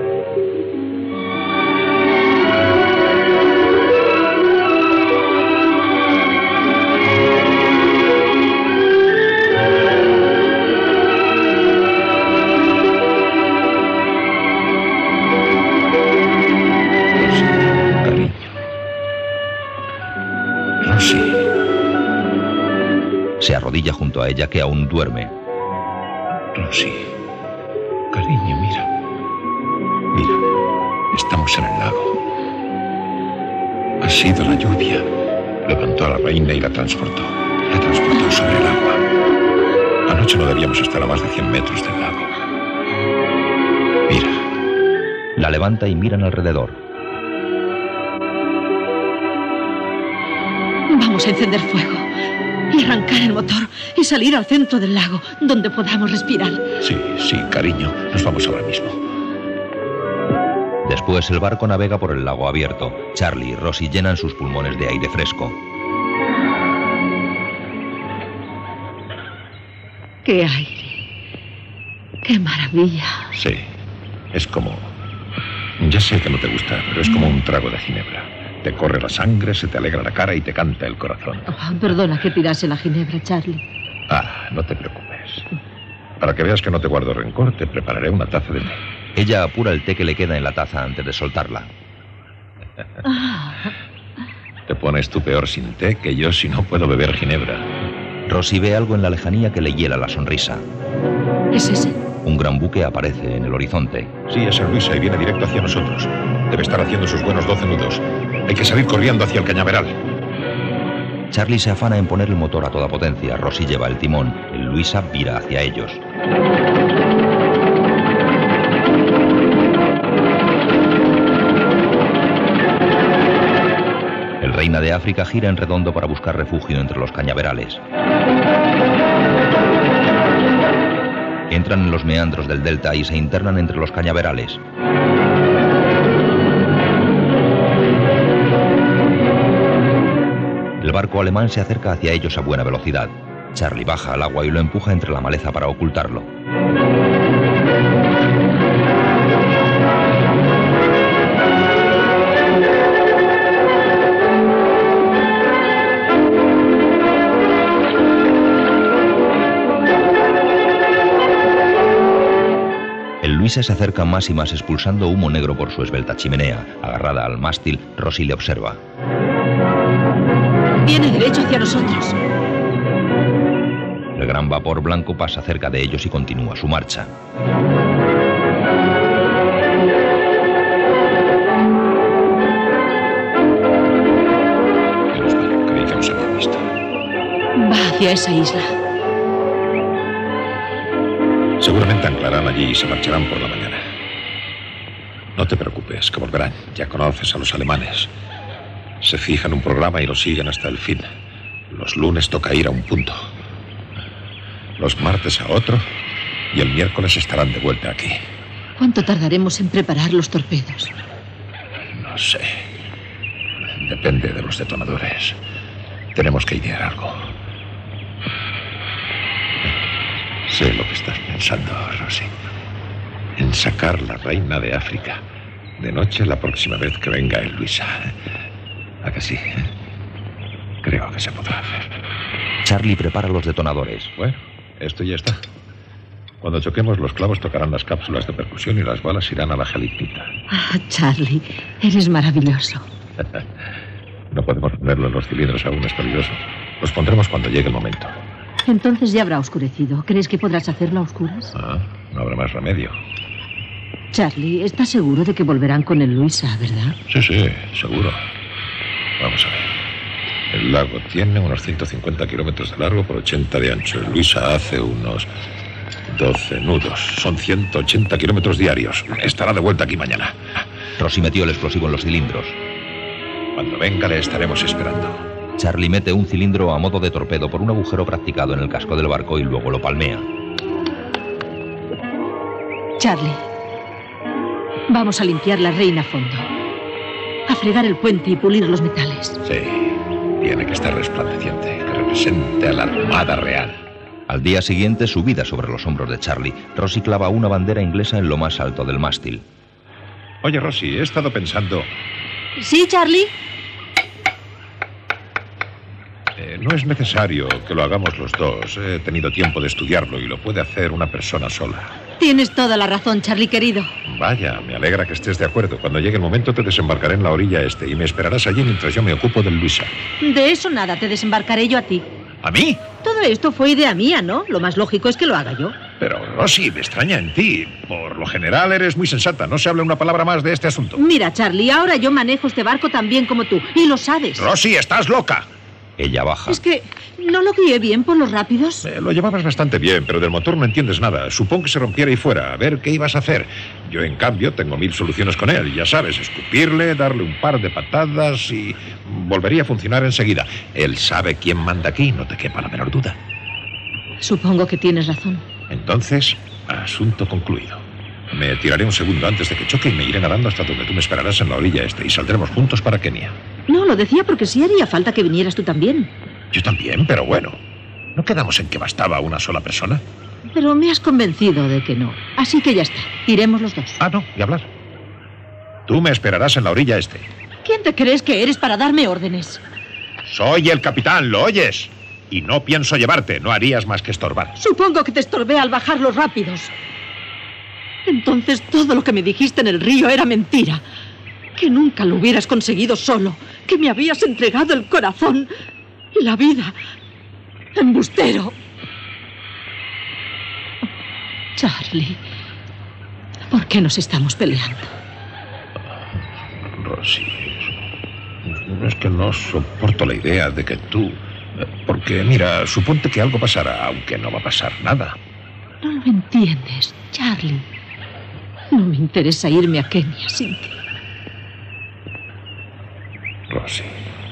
Se arrodilla junto a ella, que aún duerme. Rosie, cariño, mira. Mira, estamos en el lago. Ha sido la lluvia. Levantó a la reina y la transportó. La transportó sobre el agua. Anoche no debíamos estar a más de 100 metros del lago. Mira. La levanta y miran alrededor. Vamos a encender fuego y arrancar el motor y salir al centro del lago, donde podamos respirar. Sí, cariño. Nos vamos ahora mismo. Después el barco navega por el lago abierto. Charlie y Rosie llenan sus pulmones de aire fresco. ¡Qué aire! ¡Qué maravilla! Sí, es como... Ya sé que no te gusta, pero es como un trago de ginebra. Te corre la sangre, se te alegra la cara y te canta el corazón. Oh, perdona que tirase la ginebra, Charlie. No te preocupes. Para que veas que no te guardo rencor, te prepararé una taza de té. Ella apura el té que le queda en la taza antes de soltarla. Te pones tú peor sin té que yo si no puedo beber ginebra. Rosie ve algo en la lejanía que le hiela la sonrisa. ¿Qué es ese? Un gran buque aparece en el horizonte. Sí, es el Luisa y viene directo hacia nosotros. Debe estar haciendo sus buenos 12 nudos. Hay que salir corriendo hacia el cañaveral. Charlie se afana en poner el motor a toda potencia. Rosie lleva el timón. El Luisa vira hacia ellos. El Reina de África gira en redondo para buscar refugio entre los cañaverales. Entran en los meandros del delta y se internan entre los cañaverales. El barco alemán se acerca hacia ellos a buena velocidad. Charlie baja al agua y lo empuja entre la maleza para ocultarlo. El Luisa se acerca más y más expulsando humo negro por su esbelta chimenea. Agarrada al mástil, Rosie le observa. Viene derecho hacia nosotros. El gran vapor blanco pasa cerca de ellos y continúa su marcha. Menos mal, creí que nos habían visto. Va hacia esa isla. Seguramente anclarán allí y se marcharán por la mañana. No te preocupes, que volverán. Ya conoces a los alemanes. Se fijan un programa y lo siguen hasta el fin. Los lunes toca ir a un punto. Los martes a otro y el miércoles estarán de vuelta aquí. ¿Cuánto tardaremos en preparar los torpedos? No sé. Depende de los detonadores. Tenemos que idear algo. Sé lo que estás pensando, Rosie. En sacar la reina de África de noche la próxima vez que venga el Luisa. ¿A que sí? Creo que se podrá hacer. Charlie prepara los detonadores. Bueno, esto ya está. Cuando choquemos, los clavos tocarán las cápsulas de percusión y las balas irán a la gelignita. Ah, Charlie, eres maravilloso. No podemos ponerlo en los cilindros aún, es peligroso. Los pondremos cuando llegue el momento. Entonces ya habrá oscurecido. ¿Crees que podrás hacerlo a oscuras? Ah, no habrá más remedio. Charlie, ¿estás seguro de que volverán con el Luisa, verdad? Sí, seguro. Vamos a ver. El lago tiene unos 150 kilómetros de largo por 80 de ancho. El Luisa hace unos 12 nudos. Son 180 kilómetros diarios. Estará de vuelta aquí mañana. Rosie metió el explosivo en los cilindros. Cuando venga le estaremos esperando. Charlie mete un cilindro a modo de torpedo por un agujero practicado en el casco del barco y luego lo palmea. Charlie, vamos a limpiar la reina a fondo. A fregar el puente y pulir los metales. Sí, tiene que estar resplandeciente, que represente a la Armada Real. Al día siguiente, subida sobre los hombros de Charlie, Rosie clava una bandera inglesa en lo más alto del mástil. Oye, Rosie, he estado pensando... ¿Sí, Charlie? No es necesario que lo hagamos los dos. He tenido tiempo de estudiarlo y lo puede hacer una persona sola. Tienes toda la razón, Charlie, querido. Vaya, me alegra que estés de acuerdo. Cuando llegue el momento te desembarcaré en la orilla este y me esperarás allí mientras yo me ocupo del Luisa. De eso nada, te desembarcaré yo a ti. ¿A mí? Todo esto fue idea mía, ¿no? Lo más lógico es que lo haga yo. Pero, Rosie, me extraña en ti. Por lo general eres muy sensata. No se habla una palabra más de este asunto. Mira, Charlie, ahora yo manejo este barco tan bien como tú. Y lo sabes. Rosie, estás loca. Ella baja. Es que no lo guié bien por los rápidos. Lo llevabas bastante bien, pero del motor no entiendes nada. Supón que se rompiera y fuera. A ver qué ibas a hacer. Yo, en cambio, tengo 1000 soluciones con él. Ya sabes, escupirle, darle un par de patadas y volvería a funcionar enseguida. Él sabe quién manda aquí, no te quepa la menor duda. Supongo que tienes razón. Entonces, asunto concluido. Me tiraré un segundo antes de que choque y me iré nadando hasta donde tú me esperarás en la orilla este y saldremos juntos para Kenia. No, lo decía porque sí haría falta que vinieras tú también. Yo también, pero bueno. ¿No quedamos en que bastaba una sola persona? Pero me has convencido de que no. Así que ya está. Iremos los dos. Ah, no, y hablar. Tú me esperarás en la orilla este. ¿Quién te crees que eres para darme órdenes? Soy el capitán, ¿lo oyes? Y no pienso llevarte, no harías más que estorbar. Supongo que te estorbé al bajar los rápidos. Entonces todo lo que me dijiste en el río era mentira. Que nunca lo hubieras conseguido solo. Que me habías entregado el corazón y la vida. ¡Embustero! Charlie, ¿por qué nos estamos peleando? Rosie, es que no soporto la idea de que tú... Porque, mira, suponte que algo pasará, aunque no va a pasar nada. No lo entiendes, Charlie. No me interesa irme a Kenia sin ti. Rosie,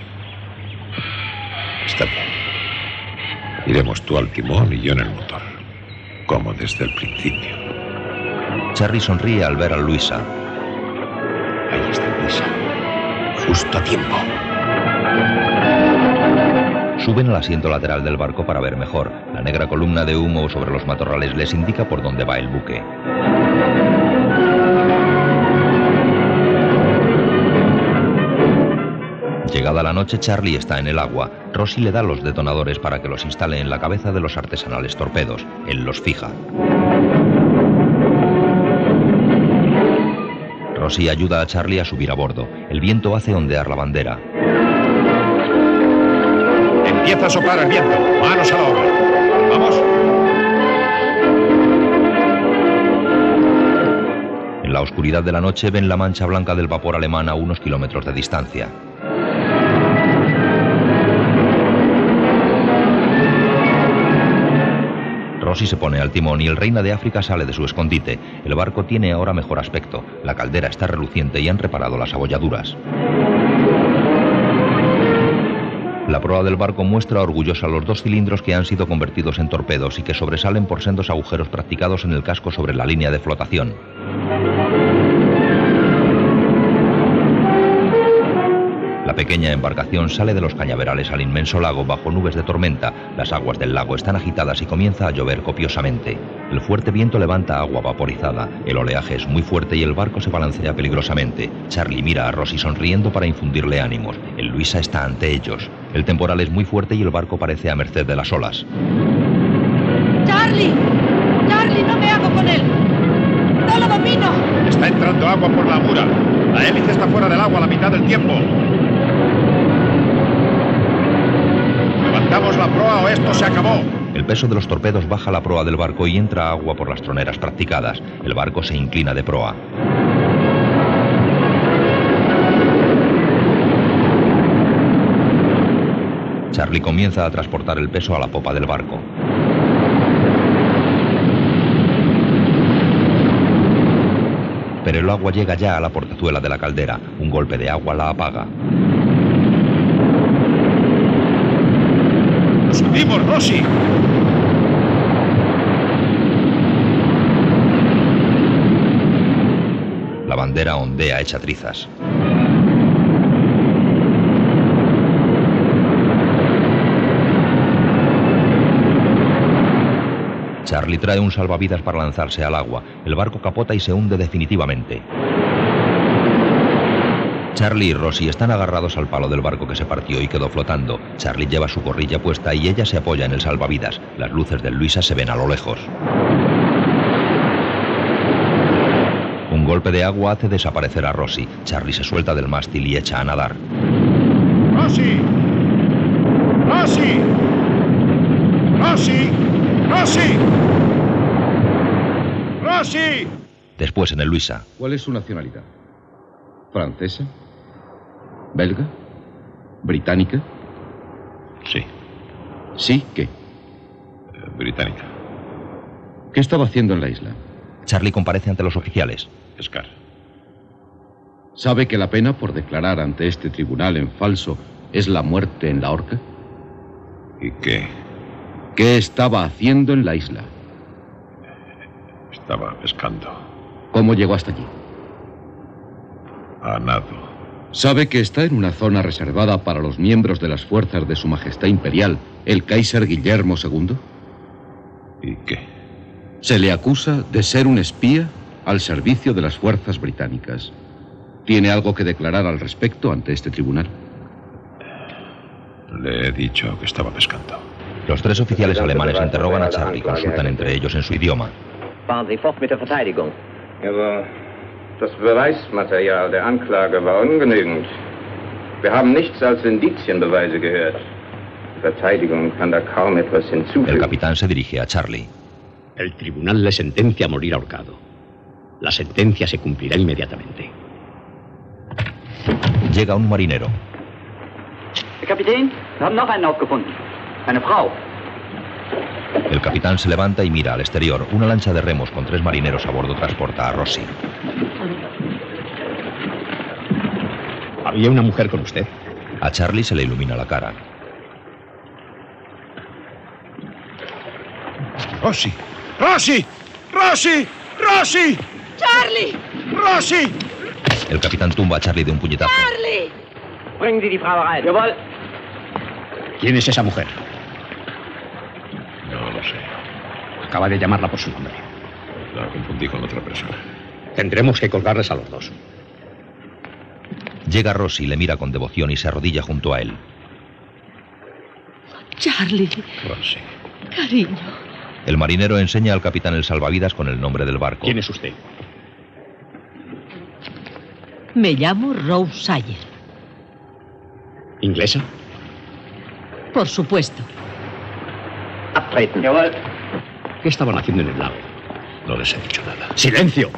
está bien. Iremos tú al timón y yo en el motor, como desde el principio. Charlie sonríe al ver a Luisa. Ahí está Luisa, justo a tiempo. Suben al asiento lateral del barco para ver mejor. La negra columna de humo sobre los matorrales les indica por dónde va el buque. Llegada la noche, Charlie está en el agua. Rosie le da los detonadores para que los instale en la cabeza de los artesanales torpedos. Él los fija. Rosie ayuda a Charlie a subir a bordo. El viento hace ondear la bandera. Empieza a soplar el viento. Manos a la obra. ¡Vamos! En la oscuridad de la noche ven la mancha blanca del vapor alemán a unos kilómetros de distancia. Rosie se pone al timón y el Reina de África sale de su escondite. El barco tiene ahora mejor aspecto. La caldera está reluciente y han reparado las abolladuras. La proa del barco muestra orgullosa los 2 cilindros que han sido convertidos en torpedos y que sobresalen por sendos agujeros practicados en el casco sobre la línea de flotación. La pequeña embarcación sale de los cañaverales al inmenso lago bajo nubes de tormenta. Las aguas del lago están agitadas y comienza a llover copiosamente. El fuerte viento levanta agua vaporizada. El oleaje es muy fuerte y el barco se balancea peligrosamente. Charlie mira a Rosie sonriendo para infundirle ánimos. El Luisa está ante ellos. El temporal es muy fuerte y el barco parece a merced de las olas. ¡Charlie! ¡Charlie, no me hago con él! ¡No lo domino! Está entrando agua por la mura. La hélice está fuera del agua a la mitad del tiempo. ¿Levantamos la proa o esto se acabó? El peso de los torpedos baja la proa del barco y entra agua por las troneras practicadas. El barco se inclina de proa. Charlie comienza a transportar el peso a la popa del barco. Pero el agua llega ya a la portezuela de la caldera. Un golpe de agua la apaga. ¡Nos hundimos, Rosie! La bandera ondea hecha trizas. Charlie trae un salvavidas para lanzarse al agua. El barco capota y se hunde definitivamente. Charlie y Rosie están agarrados al palo del barco que se partió y quedó flotando. Charlie lleva su gorrilla puesta y ella se apoya en el salvavidas. Las luces del Luisa se ven a lo lejos. Un golpe de agua hace desaparecer a Rosie. Charlie se suelta del mástil y echa a nadar. ¡Rosie! ¡Rosie! ¡Rosie! ¡Rosie! ¡Rosie! Después en el Luisa. ¿Cuál es su nacionalidad? ¿Francesa? ¿Belga? ¿Británica? Sí, ¿Sí? ¿Qué? británica. ¿Qué estaba haciendo en la isla? Charlie comparece ante los oficiales. Scar. ¿Sabe que la pena por declarar ante este tribunal en falso es la muerte en la horca? ¿Y qué? ¿Qué estaba haciendo en la isla? Estaba pescando. ¿Cómo llegó hasta allí? A nado. ¿Sabe que está en una zona reservada para los miembros de las fuerzas de Su Majestad Imperial, el Kaiser Guillermo II? ¿Y qué? Se le acusa de ser un espía al servicio de las fuerzas británicas. ¿Tiene algo que declarar al respecto ante este tribunal? Le he dicho que estaba pescando. Los 3 oficiales alemanes interrogan a Charlie, consultan entre ellos en su idioma. Fahren Sie fort mit der Verteidigung. Aber das Beweismaterial der Anklage war ungenügend. Wir haben nichts als Indizienbeweise gehört. Die Verteidigung kann da kaum etwas El hinzufügen. capitán se dirige a Charlie. El tribunal le sentencia a morir ahorcado. La sentencia se cumplirá inmediatamente. Llega un marinero. Herr Kapitän, wir haben noch einen aufgefunden. Eine Frau. El capitán se levanta y mira al exterior. Una lancha de remos con 3 marineros a bordo transporta a Rosie. ¿Había una mujer con usted? A Charlie se le ilumina la cara. ¡Rosie! ¡Rosie! ¡Rosie! ¡Rosie! ¡Charlie! ¡Rosie! El capitán tumba a Charlie de un puñetazo. ¡Charlie! Bringen Sie die Frau rein. Jawohl. ¿Quién es esa mujer? No lo sé. Acaba de llamarla por su nombre. La confundí con otra persona. Tendremos que colgarles a los 2. Llega Rosie, le mira con devoción y se arrodilla junto a él. Charlie, Rosie. cariño. El marinero enseña al capitán el salvavidas con el nombre del barco. ¿Quién es usted? Me llamo Rose Sayer. ¿Inglesa? Por supuesto. Abtreten. Jawohl. ¿Qué estaban haciendo en el lago? No les he dicho nada. ¡Silencio!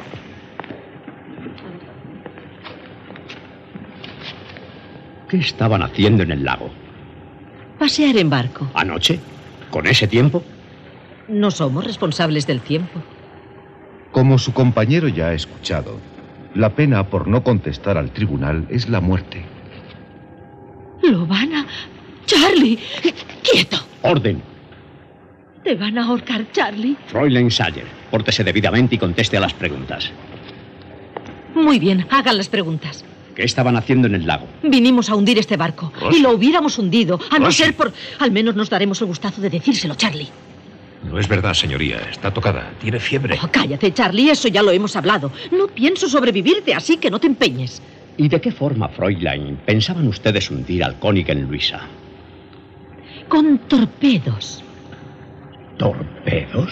¿Qué estaban haciendo en el lago? Pasear en barco. ¿Anoche? ¿Con ese tiempo? No somos responsables del tiempo. Como su compañero ya ha escuchado, la pena por no contestar al tribunal es la muerte. Lo van a... Charlie, quieto. Orden. ¿Te van a ahorcar, Charlie? Fräulein Sayer, pórtese debidamente y conteste a las preguntas. Muy bien, hagan las preguntas. ¿Qué estaban haciendo en el lago? Vinimos a hundir este barco. Rosy. Y lo hubiéramos hundido, a no Rosy. ser por... Al menos nos daremos el gustazo de decírselo, Charlie. No es verdad, señoría. Está tocada. Tiene fiebre. Oh, cállate, Charlie, eso ya lo hemos hablado. No pienso sobrevivirte, así que no te empeñes. ¿Y de qué forma, Fräulein, pensaban ustedes hundir al Königen Luisa? Con torpedos. ¿Torpedos?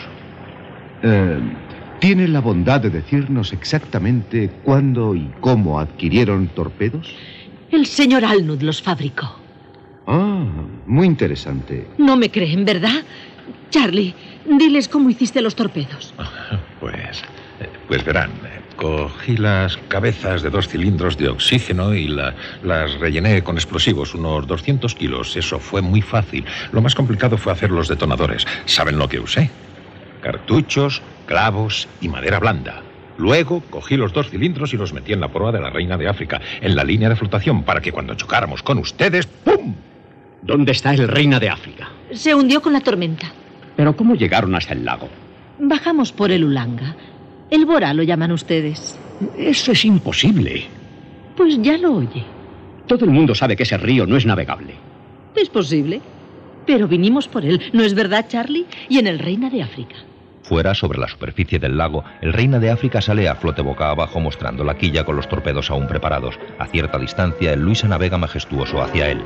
¿Tiene la bondad de decirnos exactamente cuándo y cómo adquirieron torpedos? El señor Alnud los fabricó. Ah, muy interesante. No me creen, ¿verdad? Charlie, diles cómo hiciste los torpedos. Pues verán, cogí las cabezas de 2 cilindros de oxígeno y las rellené con explosivos, unos 200 kilos. Eso fue muy fácil. Lo más complicado fue hacer los detonadores. ¿Saben lo que usé? Cartuchos, clavos y madera blanda. Luego cogí los 2 cilindros y los metí en la proa de la Reina de África, en la línea de flotación, para que cuando chocáramos con ustedes, ¡pum! ¿Dónde está el Reina de África? Se hundió con la tormenta. ¿Pero cómo llegaron hasta el lago? Bajamos por el Ulanga. El Bora lo llaman ustedes. Eso es imposible. Pues ya lo oye. Todo el mundo sabe que ese río no es navegable. Es posible. Pero vinimos por él, ¿no es verdad, Charlie? Y en el Reina de África. Fuera, sobre la superficie del lago, el Reina de África sale a flote boca abajo mostrando la quilla con los torpedos aún preparados. A cierta distancia, el Luisa navega majestuoso hacia él.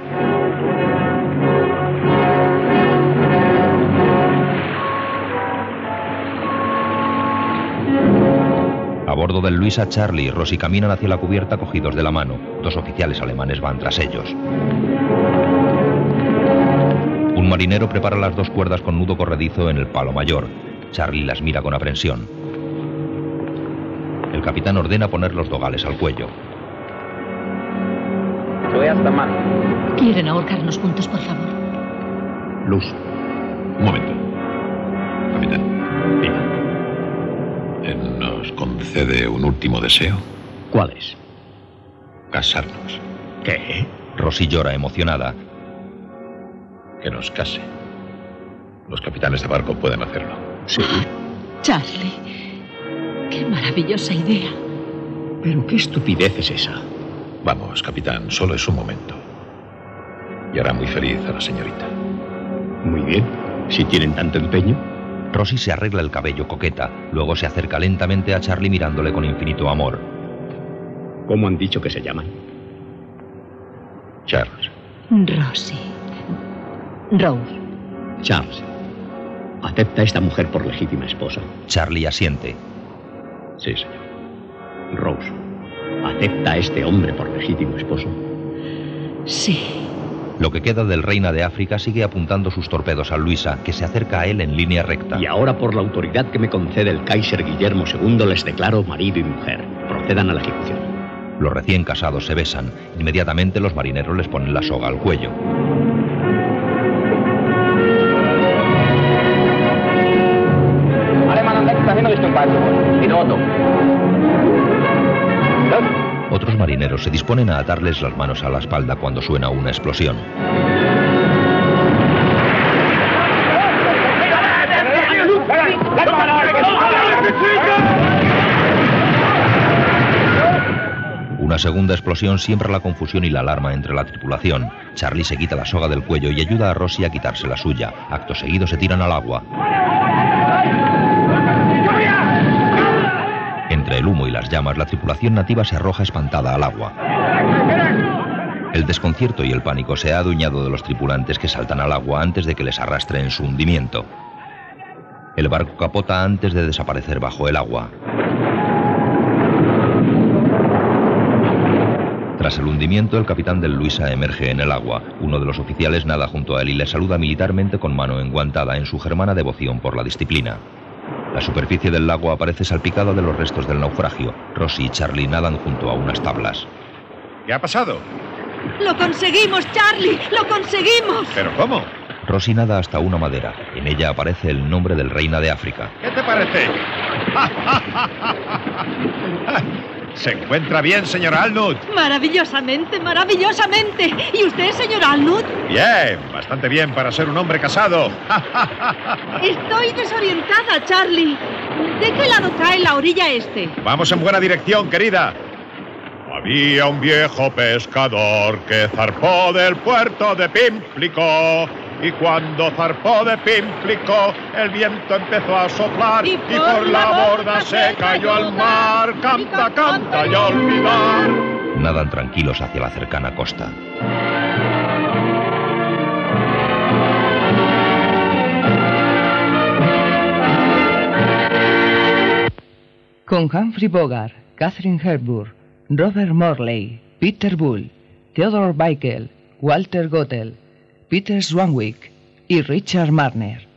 A bordo del Luisa, Charlie y Rosy caminan hacia la cubierta cogidos de la mano. 2 oficiales alemanes van tras ellos. Un marinero prepara las 2 cuerdas con nudo corredizo en el palo mayor. Charlie las mira con aprensión. El capitán ordena poner los dogales al cuello. Zuerst am Mann. ¿Quieren ahorcarnos juntos, por favor? Luz. Un momento. Capitán, Diga. ¿nos concede un último deseo? ¿Cuál es? Casarnos. ¿Qué? Rosy llora emocionada. Que nos case. Los capitanes de barco pueden hacerlo. Sí. Charlie, qué maravillosa idea. ¿Pero qué estupidez es esa? Vamos, capitán, solo es un momento. Y hará muy feliz a la señorita. Muy bien. Si tienen tanto empeño. Rosy se arregla el cabello coqueta, luego se acerca lentamente a Charlie mirándole con infinito amor. ¿Cómo han dicho que se llaman? Charles. Rosy. Rose. Charles. ¿Acepta esta mujer por legítima esposa? Charlie asiente. Sí, señor. Rose. ¿Acepta a este hombre por legítimo esposo? Sí. Lo que queda del Reina de África sigue apuntando sus torpedos al Luisa, que se acerca a él en línea recta. Y ahora, por la autoridad que me concede el Kaiser Guillermo II, les declaro marido y mujer. Procedan a la ejecución. Los recién casados se besan. Inmediatamente los marineros les ponen la soga al cuello. Alle Mann an Deck zur Hinrichtung beizuholen. In Ordnung. Los. Otros marineros se disponen a atarles las manos a la espalda cuando suena una explosión. Una segunda explosión siembra la confusión y la alarma entre la tripulación. Charlie se quita la soga del cuello y ayuda a Rosy a quitarse la suya. Acto seguido se tiran al agua. Entre el humo y las llamas, la tripulación nativa se arroja espantada al agua. El desconcierto y el pánico se ha adueñado de los tripulantes que saltan al agua antes de que les arrastre en su hundimiento. El barco capota antes de desaparecer bajo el agua. Tras el hundimiento, el capitán del Luisa emerge en el agua. Uno de los oficiales nada junto a él y le saluda militarmente con mano enguantada en su germana devoción por la disciplina. La superficie del lago aparece salpicada de los restos del naufragio. Rosy y Charlie nadan junto a unas tablas. ¿Qué ha pasado? ¡Lo conseguimos, Charlie! ¡Lo conseguimos! ¿Pero cómo? Rosy nada hasta una madera. En ella aparece el nombre del Reina de África. ¿Qué te parece? ¿Se encuentra bien, señor Alnud? Maravillosamente, maravillosamente. ¿Y usted, señor Alnud? Bien, bastante bien para ser un hombre casado. Estoy desorientada, Charlie. ¿De qué lado cae la orilla este? Vamos en buena dirección, querida. Había un viejo pescador que zarpó del puerto de Pímplico. Y cuando zarpó de Pímplico, el viento empezó a soplar. Y por la borda se cayó al mar. Canta, canta y a olvidar. Nadan tranquilos hacia la cercana costa. Con Humphrey Bogart, Catherine Hepburn, Robert Morley, Peter Bull, Theodore Bickel, Walter Gottel, Peter Swanwick y Richard Marner.